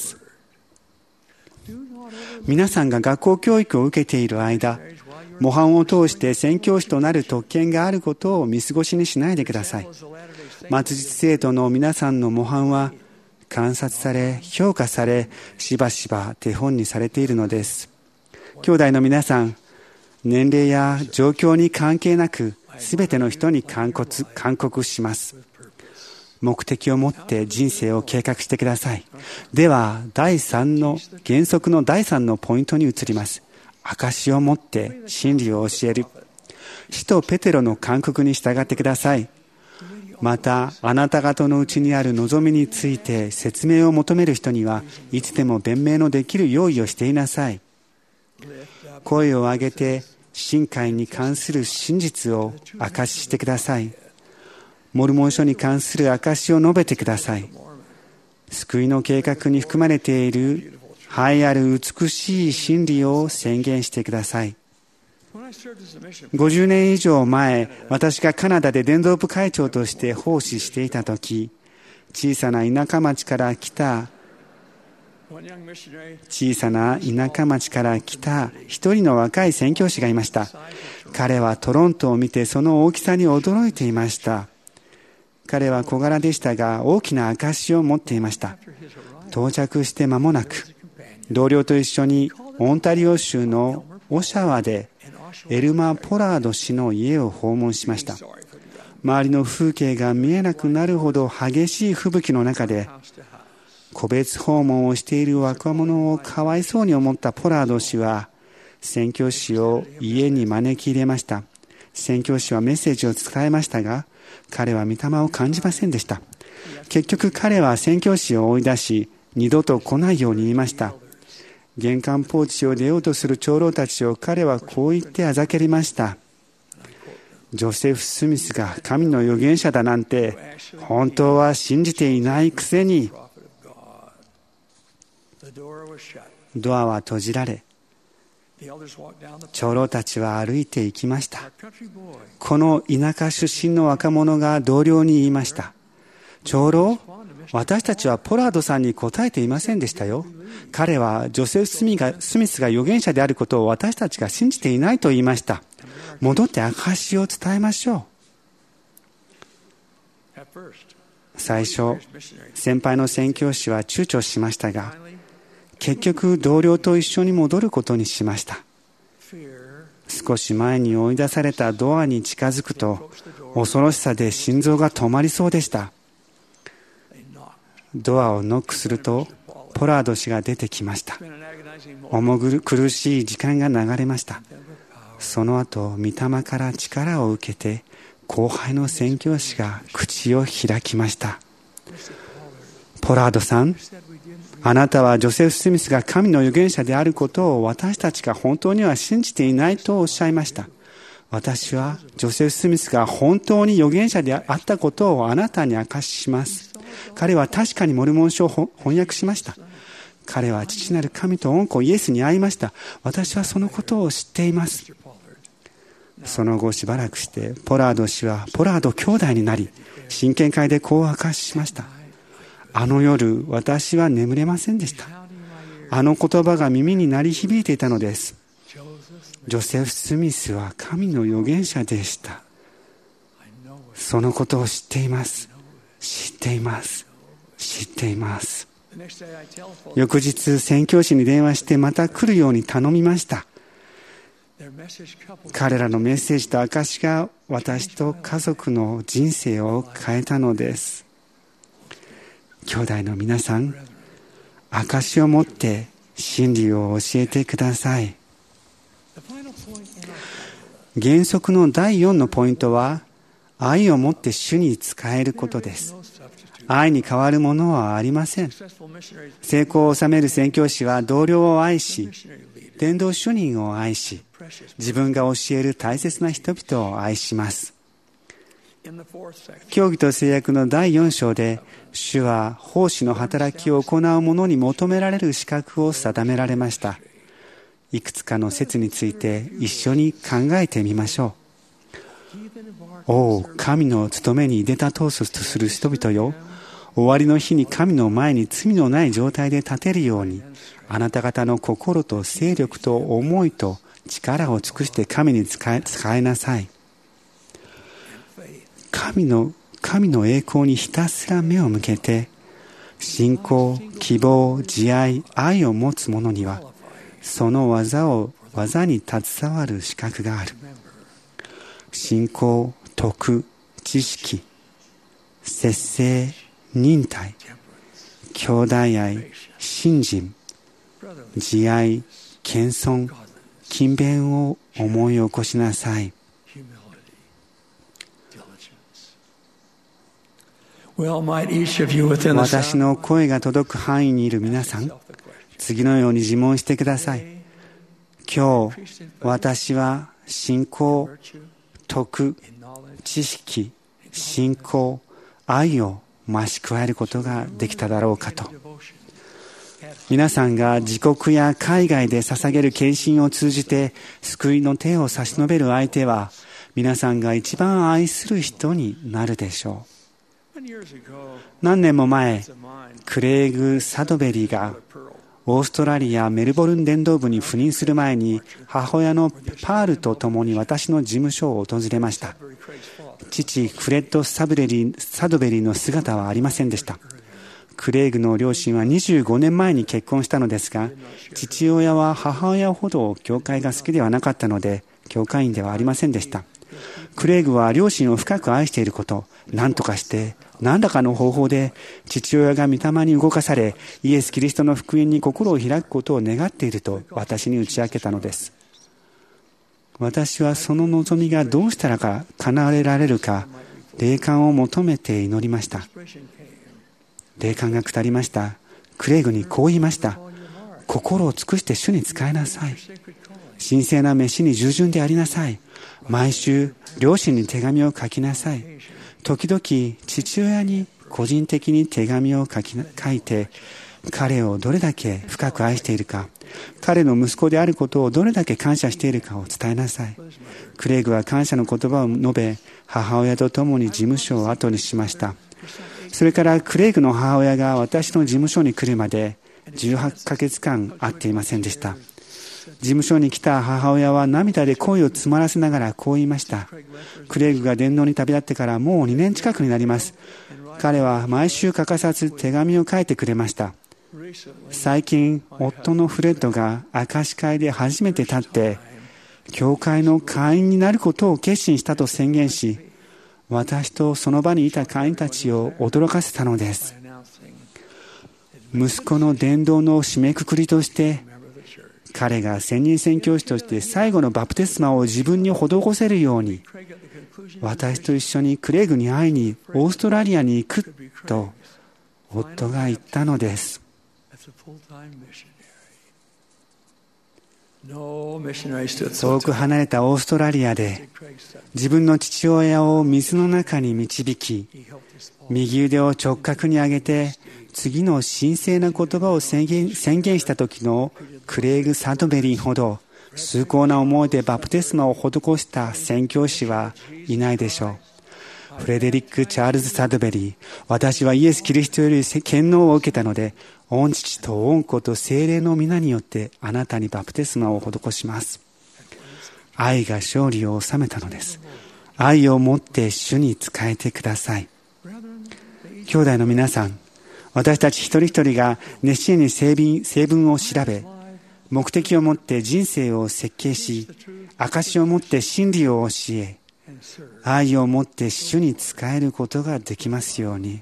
皆さんが学校教育を受けている間、模範を通して宣教師となる特権があることを見過ごしにしないでください。末日生徒の皆さんの模範は観察され、評価され、しばしば手本にされているのです。兄弟の皆さん、年齢や状況に関係なく、すべての人に勧告、勧告します。目的を持って人生を計画してください。では、第三の、原則の第三のポイントに移ります。証を持って真理を教える。使徒ペテロの勧告に従ってください。また、あなた方のうちにある望みについて説明を求める人にはいつでも弁明のできる用意をしていなさい。声を上げて信仰に関する真実を証ししてください。モルモン書に関する証しを述べてください。救いの計画に含まれている栄えある美しい真理を宣言してください。ごじゅうねん以上前、私がカナダで伝道部会長として奉仕していたとき、小さな田舎町から来た小さな田舎町から来た一人の若い宣教師がいました。彼はトロントを見てその大きさに驚いていました。彼は小柄でしたが大きな証を持っていました。到着して間もなく、同僚と一緒にオンタリオ州のオシャワでエルマ・ポラード氏の家を訪問しました。周りの風景が見えなくなるほど激しい吹雪の中で、個別訪問をしている若者をかわいそうに思ったポラード氏は、宣教師を家に招き入れました。宣教師はメッセージを伝えましたが、彼は御霊を感じませんでした。結局彼は宣教師を追い出し、二度と来ないように言いました。玄関ポーチを出ようとする長老たちを彼はこう言ってあざけりました。ジョセフ・スミスが神の預言者だなんて、本当は信じていないくせに。ドアは閉じられ、長老たちは歩いて行きました。この田舎出身の若者が同僚に言いました。長老、私たちはポラードさんに答えていませんでしたよ。彼はジョセフ・スミがスミスが預言者であることを私たちが信じていないと言いました。戻って証を伝えましょう。最初、先輩の宣教師は躊躇しましたが、結局同僚と一緒に戻ることにしました。少し前に追い出されたドアに近づくと、恐ろしさで心臓が止まりそうでした。ドアをノックすると、ポラード氏が出てきました。重苦しい時間が流れました。その後、御霊から力を受けて、後輩の宣教師が口を開きました。ポラードさん、あなたはジョセフ・スミスが神の預言者であることを私たちが本当には信じていないとおっしゃいました。私はジョセフ・スミスが本当に預言者であったことをあなたに証しします。彼は確かにモルモン書を翻訳しました。彼は父なる神と御子イエスに会いました。私はそのことを知っています。その後しばらくしてポラード氏はポラード兄弟になり、真剣会でこう明かしました。あの夜、私は眠れませんでした。あの言葉が耳に鳴り響いていたのです。ジョセフ・スミスは神の預言者でした。そのことを知っています。知っています。知っています。翌日、宣教師に電話してまた来るように頼みました。彼らのメッセージと証が私と家族の人生を変えたのです。兄弟の皆さん、証を持って真理を教えてください。原則のだいよんのポイントは、愛を持って主に仕えることです。愛に変わるものはありません。成功を収める宣教師は同僚を愛し、伝道主任を愛し、自分が教える大切な人々を愛します。 教義と制約のだいよん章で、主は奉仕の働きを行う者に求められる資格を定められました。いくつかの説について一緒に考えてみましょう。おお、神の務めに出たとする人々よ。終わりの日に神の前に罪のない状態で立てるように、あなた方の心と精力と思いと力を尽くして神に使え、使えなさい。神の、神の栄光にひたすら目を向けて、信仰、希望、慈愛、愛を持つ者には、その技を、技に携わる資格がある。信仰、徳、知識、節制、忍耐、兄弟愛、信心、慈愛、謙遜、勤勉を思い起こしなさい。私の声が届く範囲にいる皆さん、次のように自問してください。今日、私は信仰、徳、知識、信仰、愛を増し加えることができただろうかと。皆さんが自国や海外で捧げる献身を通じて救いの手を差し伸べる相手は、皆さんが一番愛する人になるでしょう。何年も前、クレイグ・サドベリーがオーストラリア・メルボルン伝道部に赴任する前に、母親のパールと共に私の事務所を訪れました。父フレッド・サブレリー、サドベリーの姿はありませんでした。クレイグの両親はにじゅうごねんまえに結婚したのですが、父親は母親ほど教会が好きではなかったので、教会員ではありませんでした。クレイグは両親を深く愛していること、何とかして何らかの方法で父親が御霊に動かされ、イエス・キリストの福音に心を開くことを願っていると私に打ち明けたのです。私はその望みがどうしたらか叶えられるか、霊感を求めて祈りました。霊感が下りました。クレイグにこう言いました。心を尽くして主に仕えなさい。神聖な召しに従順でありなさい。毎週両親に手紙を書きなさい。時々父親に個人的に手紙を書き書いて、彼をどれだけ深く愛しているか、彼の息子であることをどれだけ感謝しているかを伝えなさい。クレイグは感謝の言葉を述べ、母親と共に事務所を後にしました。それからクレイグの母親が私の事務所に来るまでじゅうはちかげつかん会っていませんでした。事務所に来た母親は涙で声を詰まらせながらこう言いました。クレイグが伝道に旅立ってからもうにねん近くになります。彼は毎週欠かさず手紙を書いてくれました。最近、夫のフレッドが証し会で初めて立って、教会の会員になることを決心したと宣言し、私とその場にいた会員たちを驚かせたのです。息子の伝道の締めくくりとして、彼が専任宣教師として最後のバプテスマを自分に施せるように、私と一緒にクレイグに会いにオーストラリアに行くと夫が言ったのです。遠く離れたオーストラリアで自分の父親を水の中に導き、右腕を直角に上げて次の神聖な言葉を宣言、宣言した時のクレイグ・サドベリーほど崇高な思いでバプテスマを施した宣教師はいないでしょう。フレデリック・チャールズ・サドベリー、私はイエス・キリストより権能を受けたので、御父と御子と聖霊の皆によってあなたにバプテスマを施します。愛が勝利を収めたのです。愛を持って主に仕えてください。兄弟の皆さん、私たち一人一人が熱心に聖文、聖文を調べ、目的を持って人生を設計し、証を持って真理を教え、愛を持って主に仕えることができますように。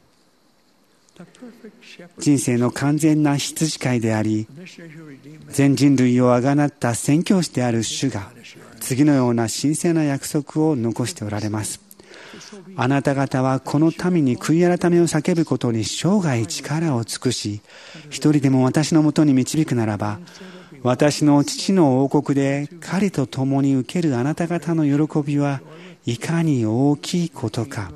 人生の完全な羊飼いであり、全人類をあがなった宣教師である主が、次のような神聖な約束を残しておられます。あなた方はこの民に悔い改めを叫ぶことに生涯力を尽くし、一人でも私のもとに導くならば、私の父の王国で彼と共に受けるあなた方の喜びはいかに大きいことか。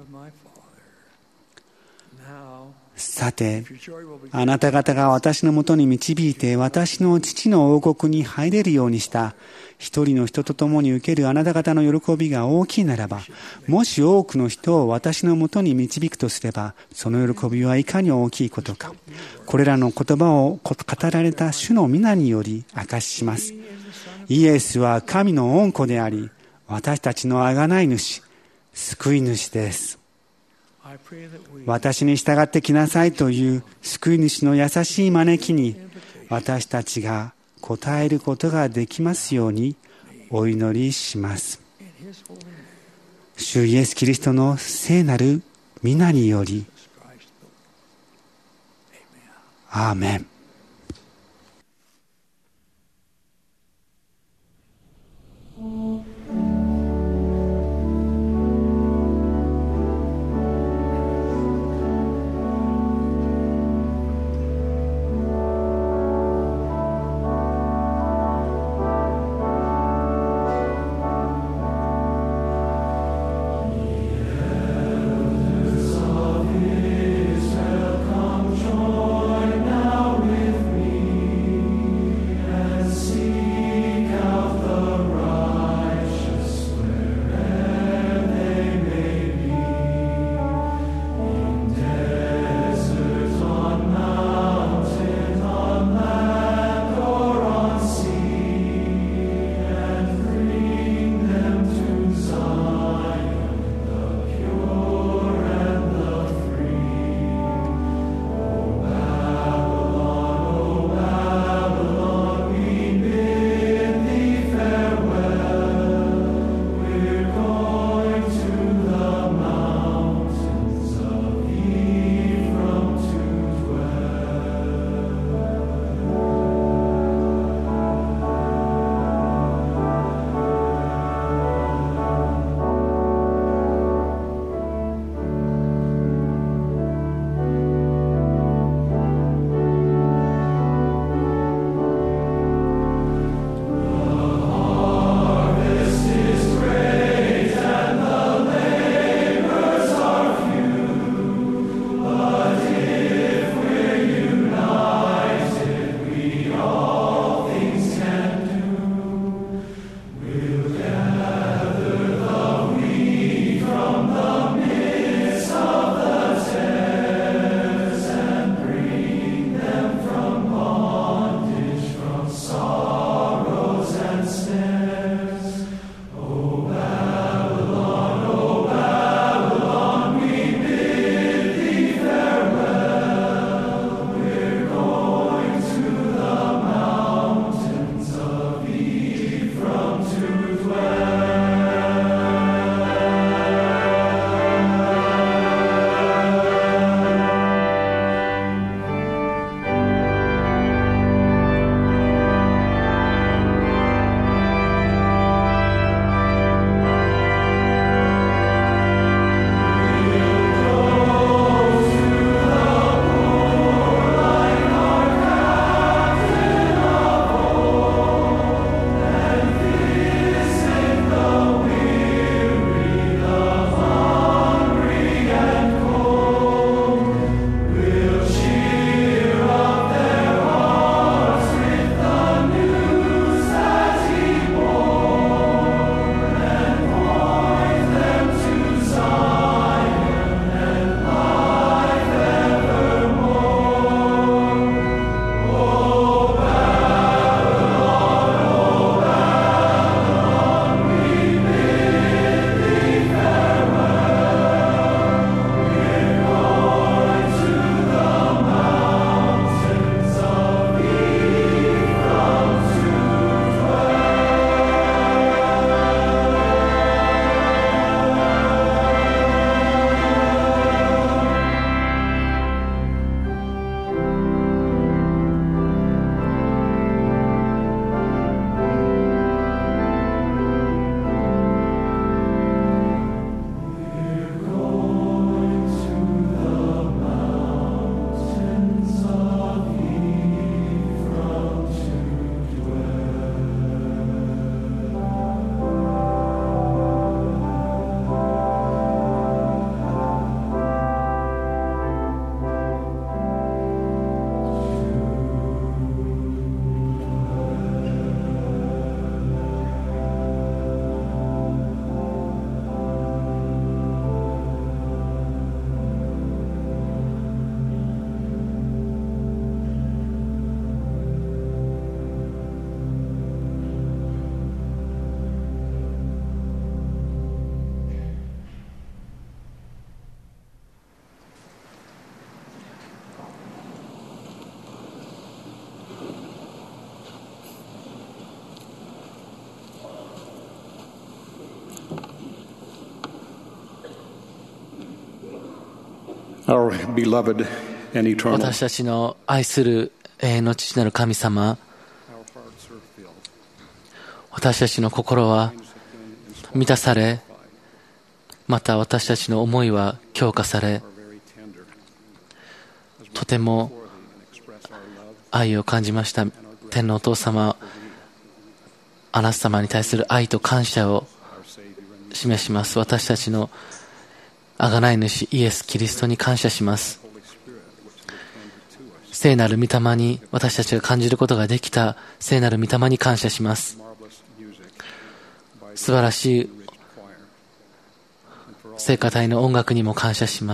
さて、あなた方が私のもとに導いて私の父の王国に入れるようにした一人の人と共に受けるあなた方の喜びが大きいならば、もし多くの人を私のもとに導くとすれば、その喜びはいかに大きいことか。これらの言葉を語られた主の皆により明かしします。イエスは神の御子であり、私たちの贖い主、救い主です。私に従ってきなさいという救い主の優しい招きに私たちが応えることができますようにお祈りします。主イエス・キリストの聖なる皆により、アーメン。 Now Our beloved and eternal 私たちの愛する永遠の父なる神様、私たちの心は満たされ、また私たちの思いは強化され、とても愛を感じました。天のお父様、あなた様に対する愛と感謝を示します。私たちの贖い主イエス・キリストに感謝します。聖なる御霊に私たちが感じることができた聖なる御霊に感謝します。素晴らしい聖歌隊の音楽にも感謝します。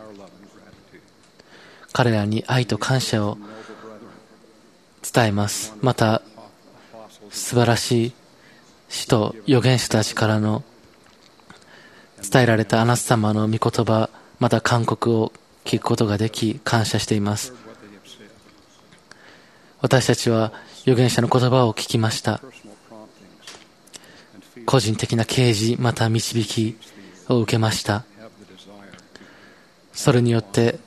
彼らに愛と感謝を伝えます。また素晴らしい使徒預言者たちからの伝えられたあなた様の御言葉、また勧告を聞くことができ感謝しています。私たちは預言者の言葉を聞きました。個人的な啓示また導きを受けました。それによって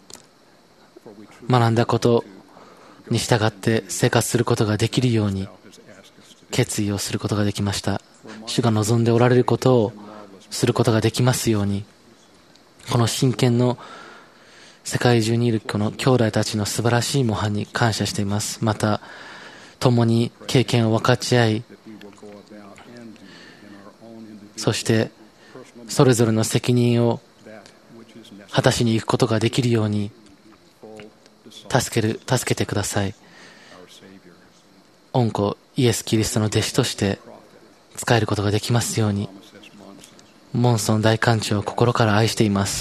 学んだことに従って生活することができるように決意をすることができました。主が望んでおられることをすることができますように、この真剣の世界中にいるこの兄弟たちの素晴らしい模範に感謝しています。また共に経験を分かち合い、そしてそれぞれの責任を果たしに行くことができるように助ける助けてください。御子イエス・キリストの弟子として仕えることができますように、モンソン大官長を心から愛しています。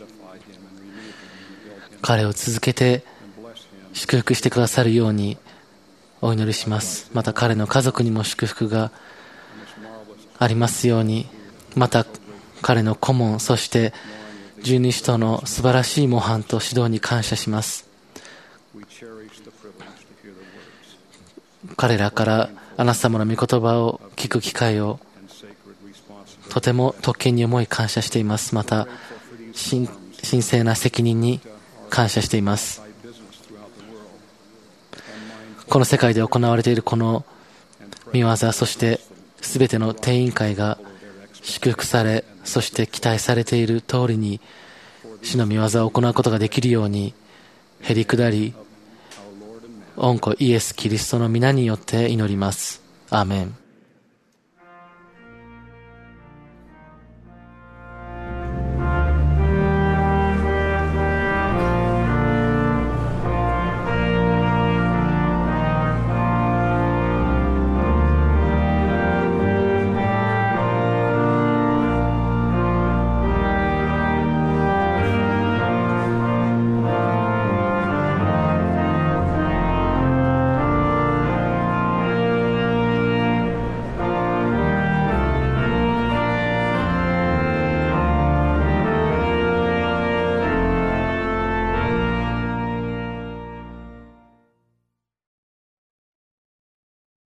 彼を続けて祝福してくださるようにお祈りします。また彼の家族にも祝福がありますように、また彼の顧問、そして十二使徒の素晴らしい模範と指導に感謝します。彼らからあなた様の御言葉を聞く機会をとても特権に思い感謝しています。また神聖な責任に感謝しています。この世界で行われているこの御業、そしてすべての定員会が祝福され、そして期待されている通りに主の御業を行うことができるようにへり下り、御子イエス・キリストの皆によって祈ります。アーメン。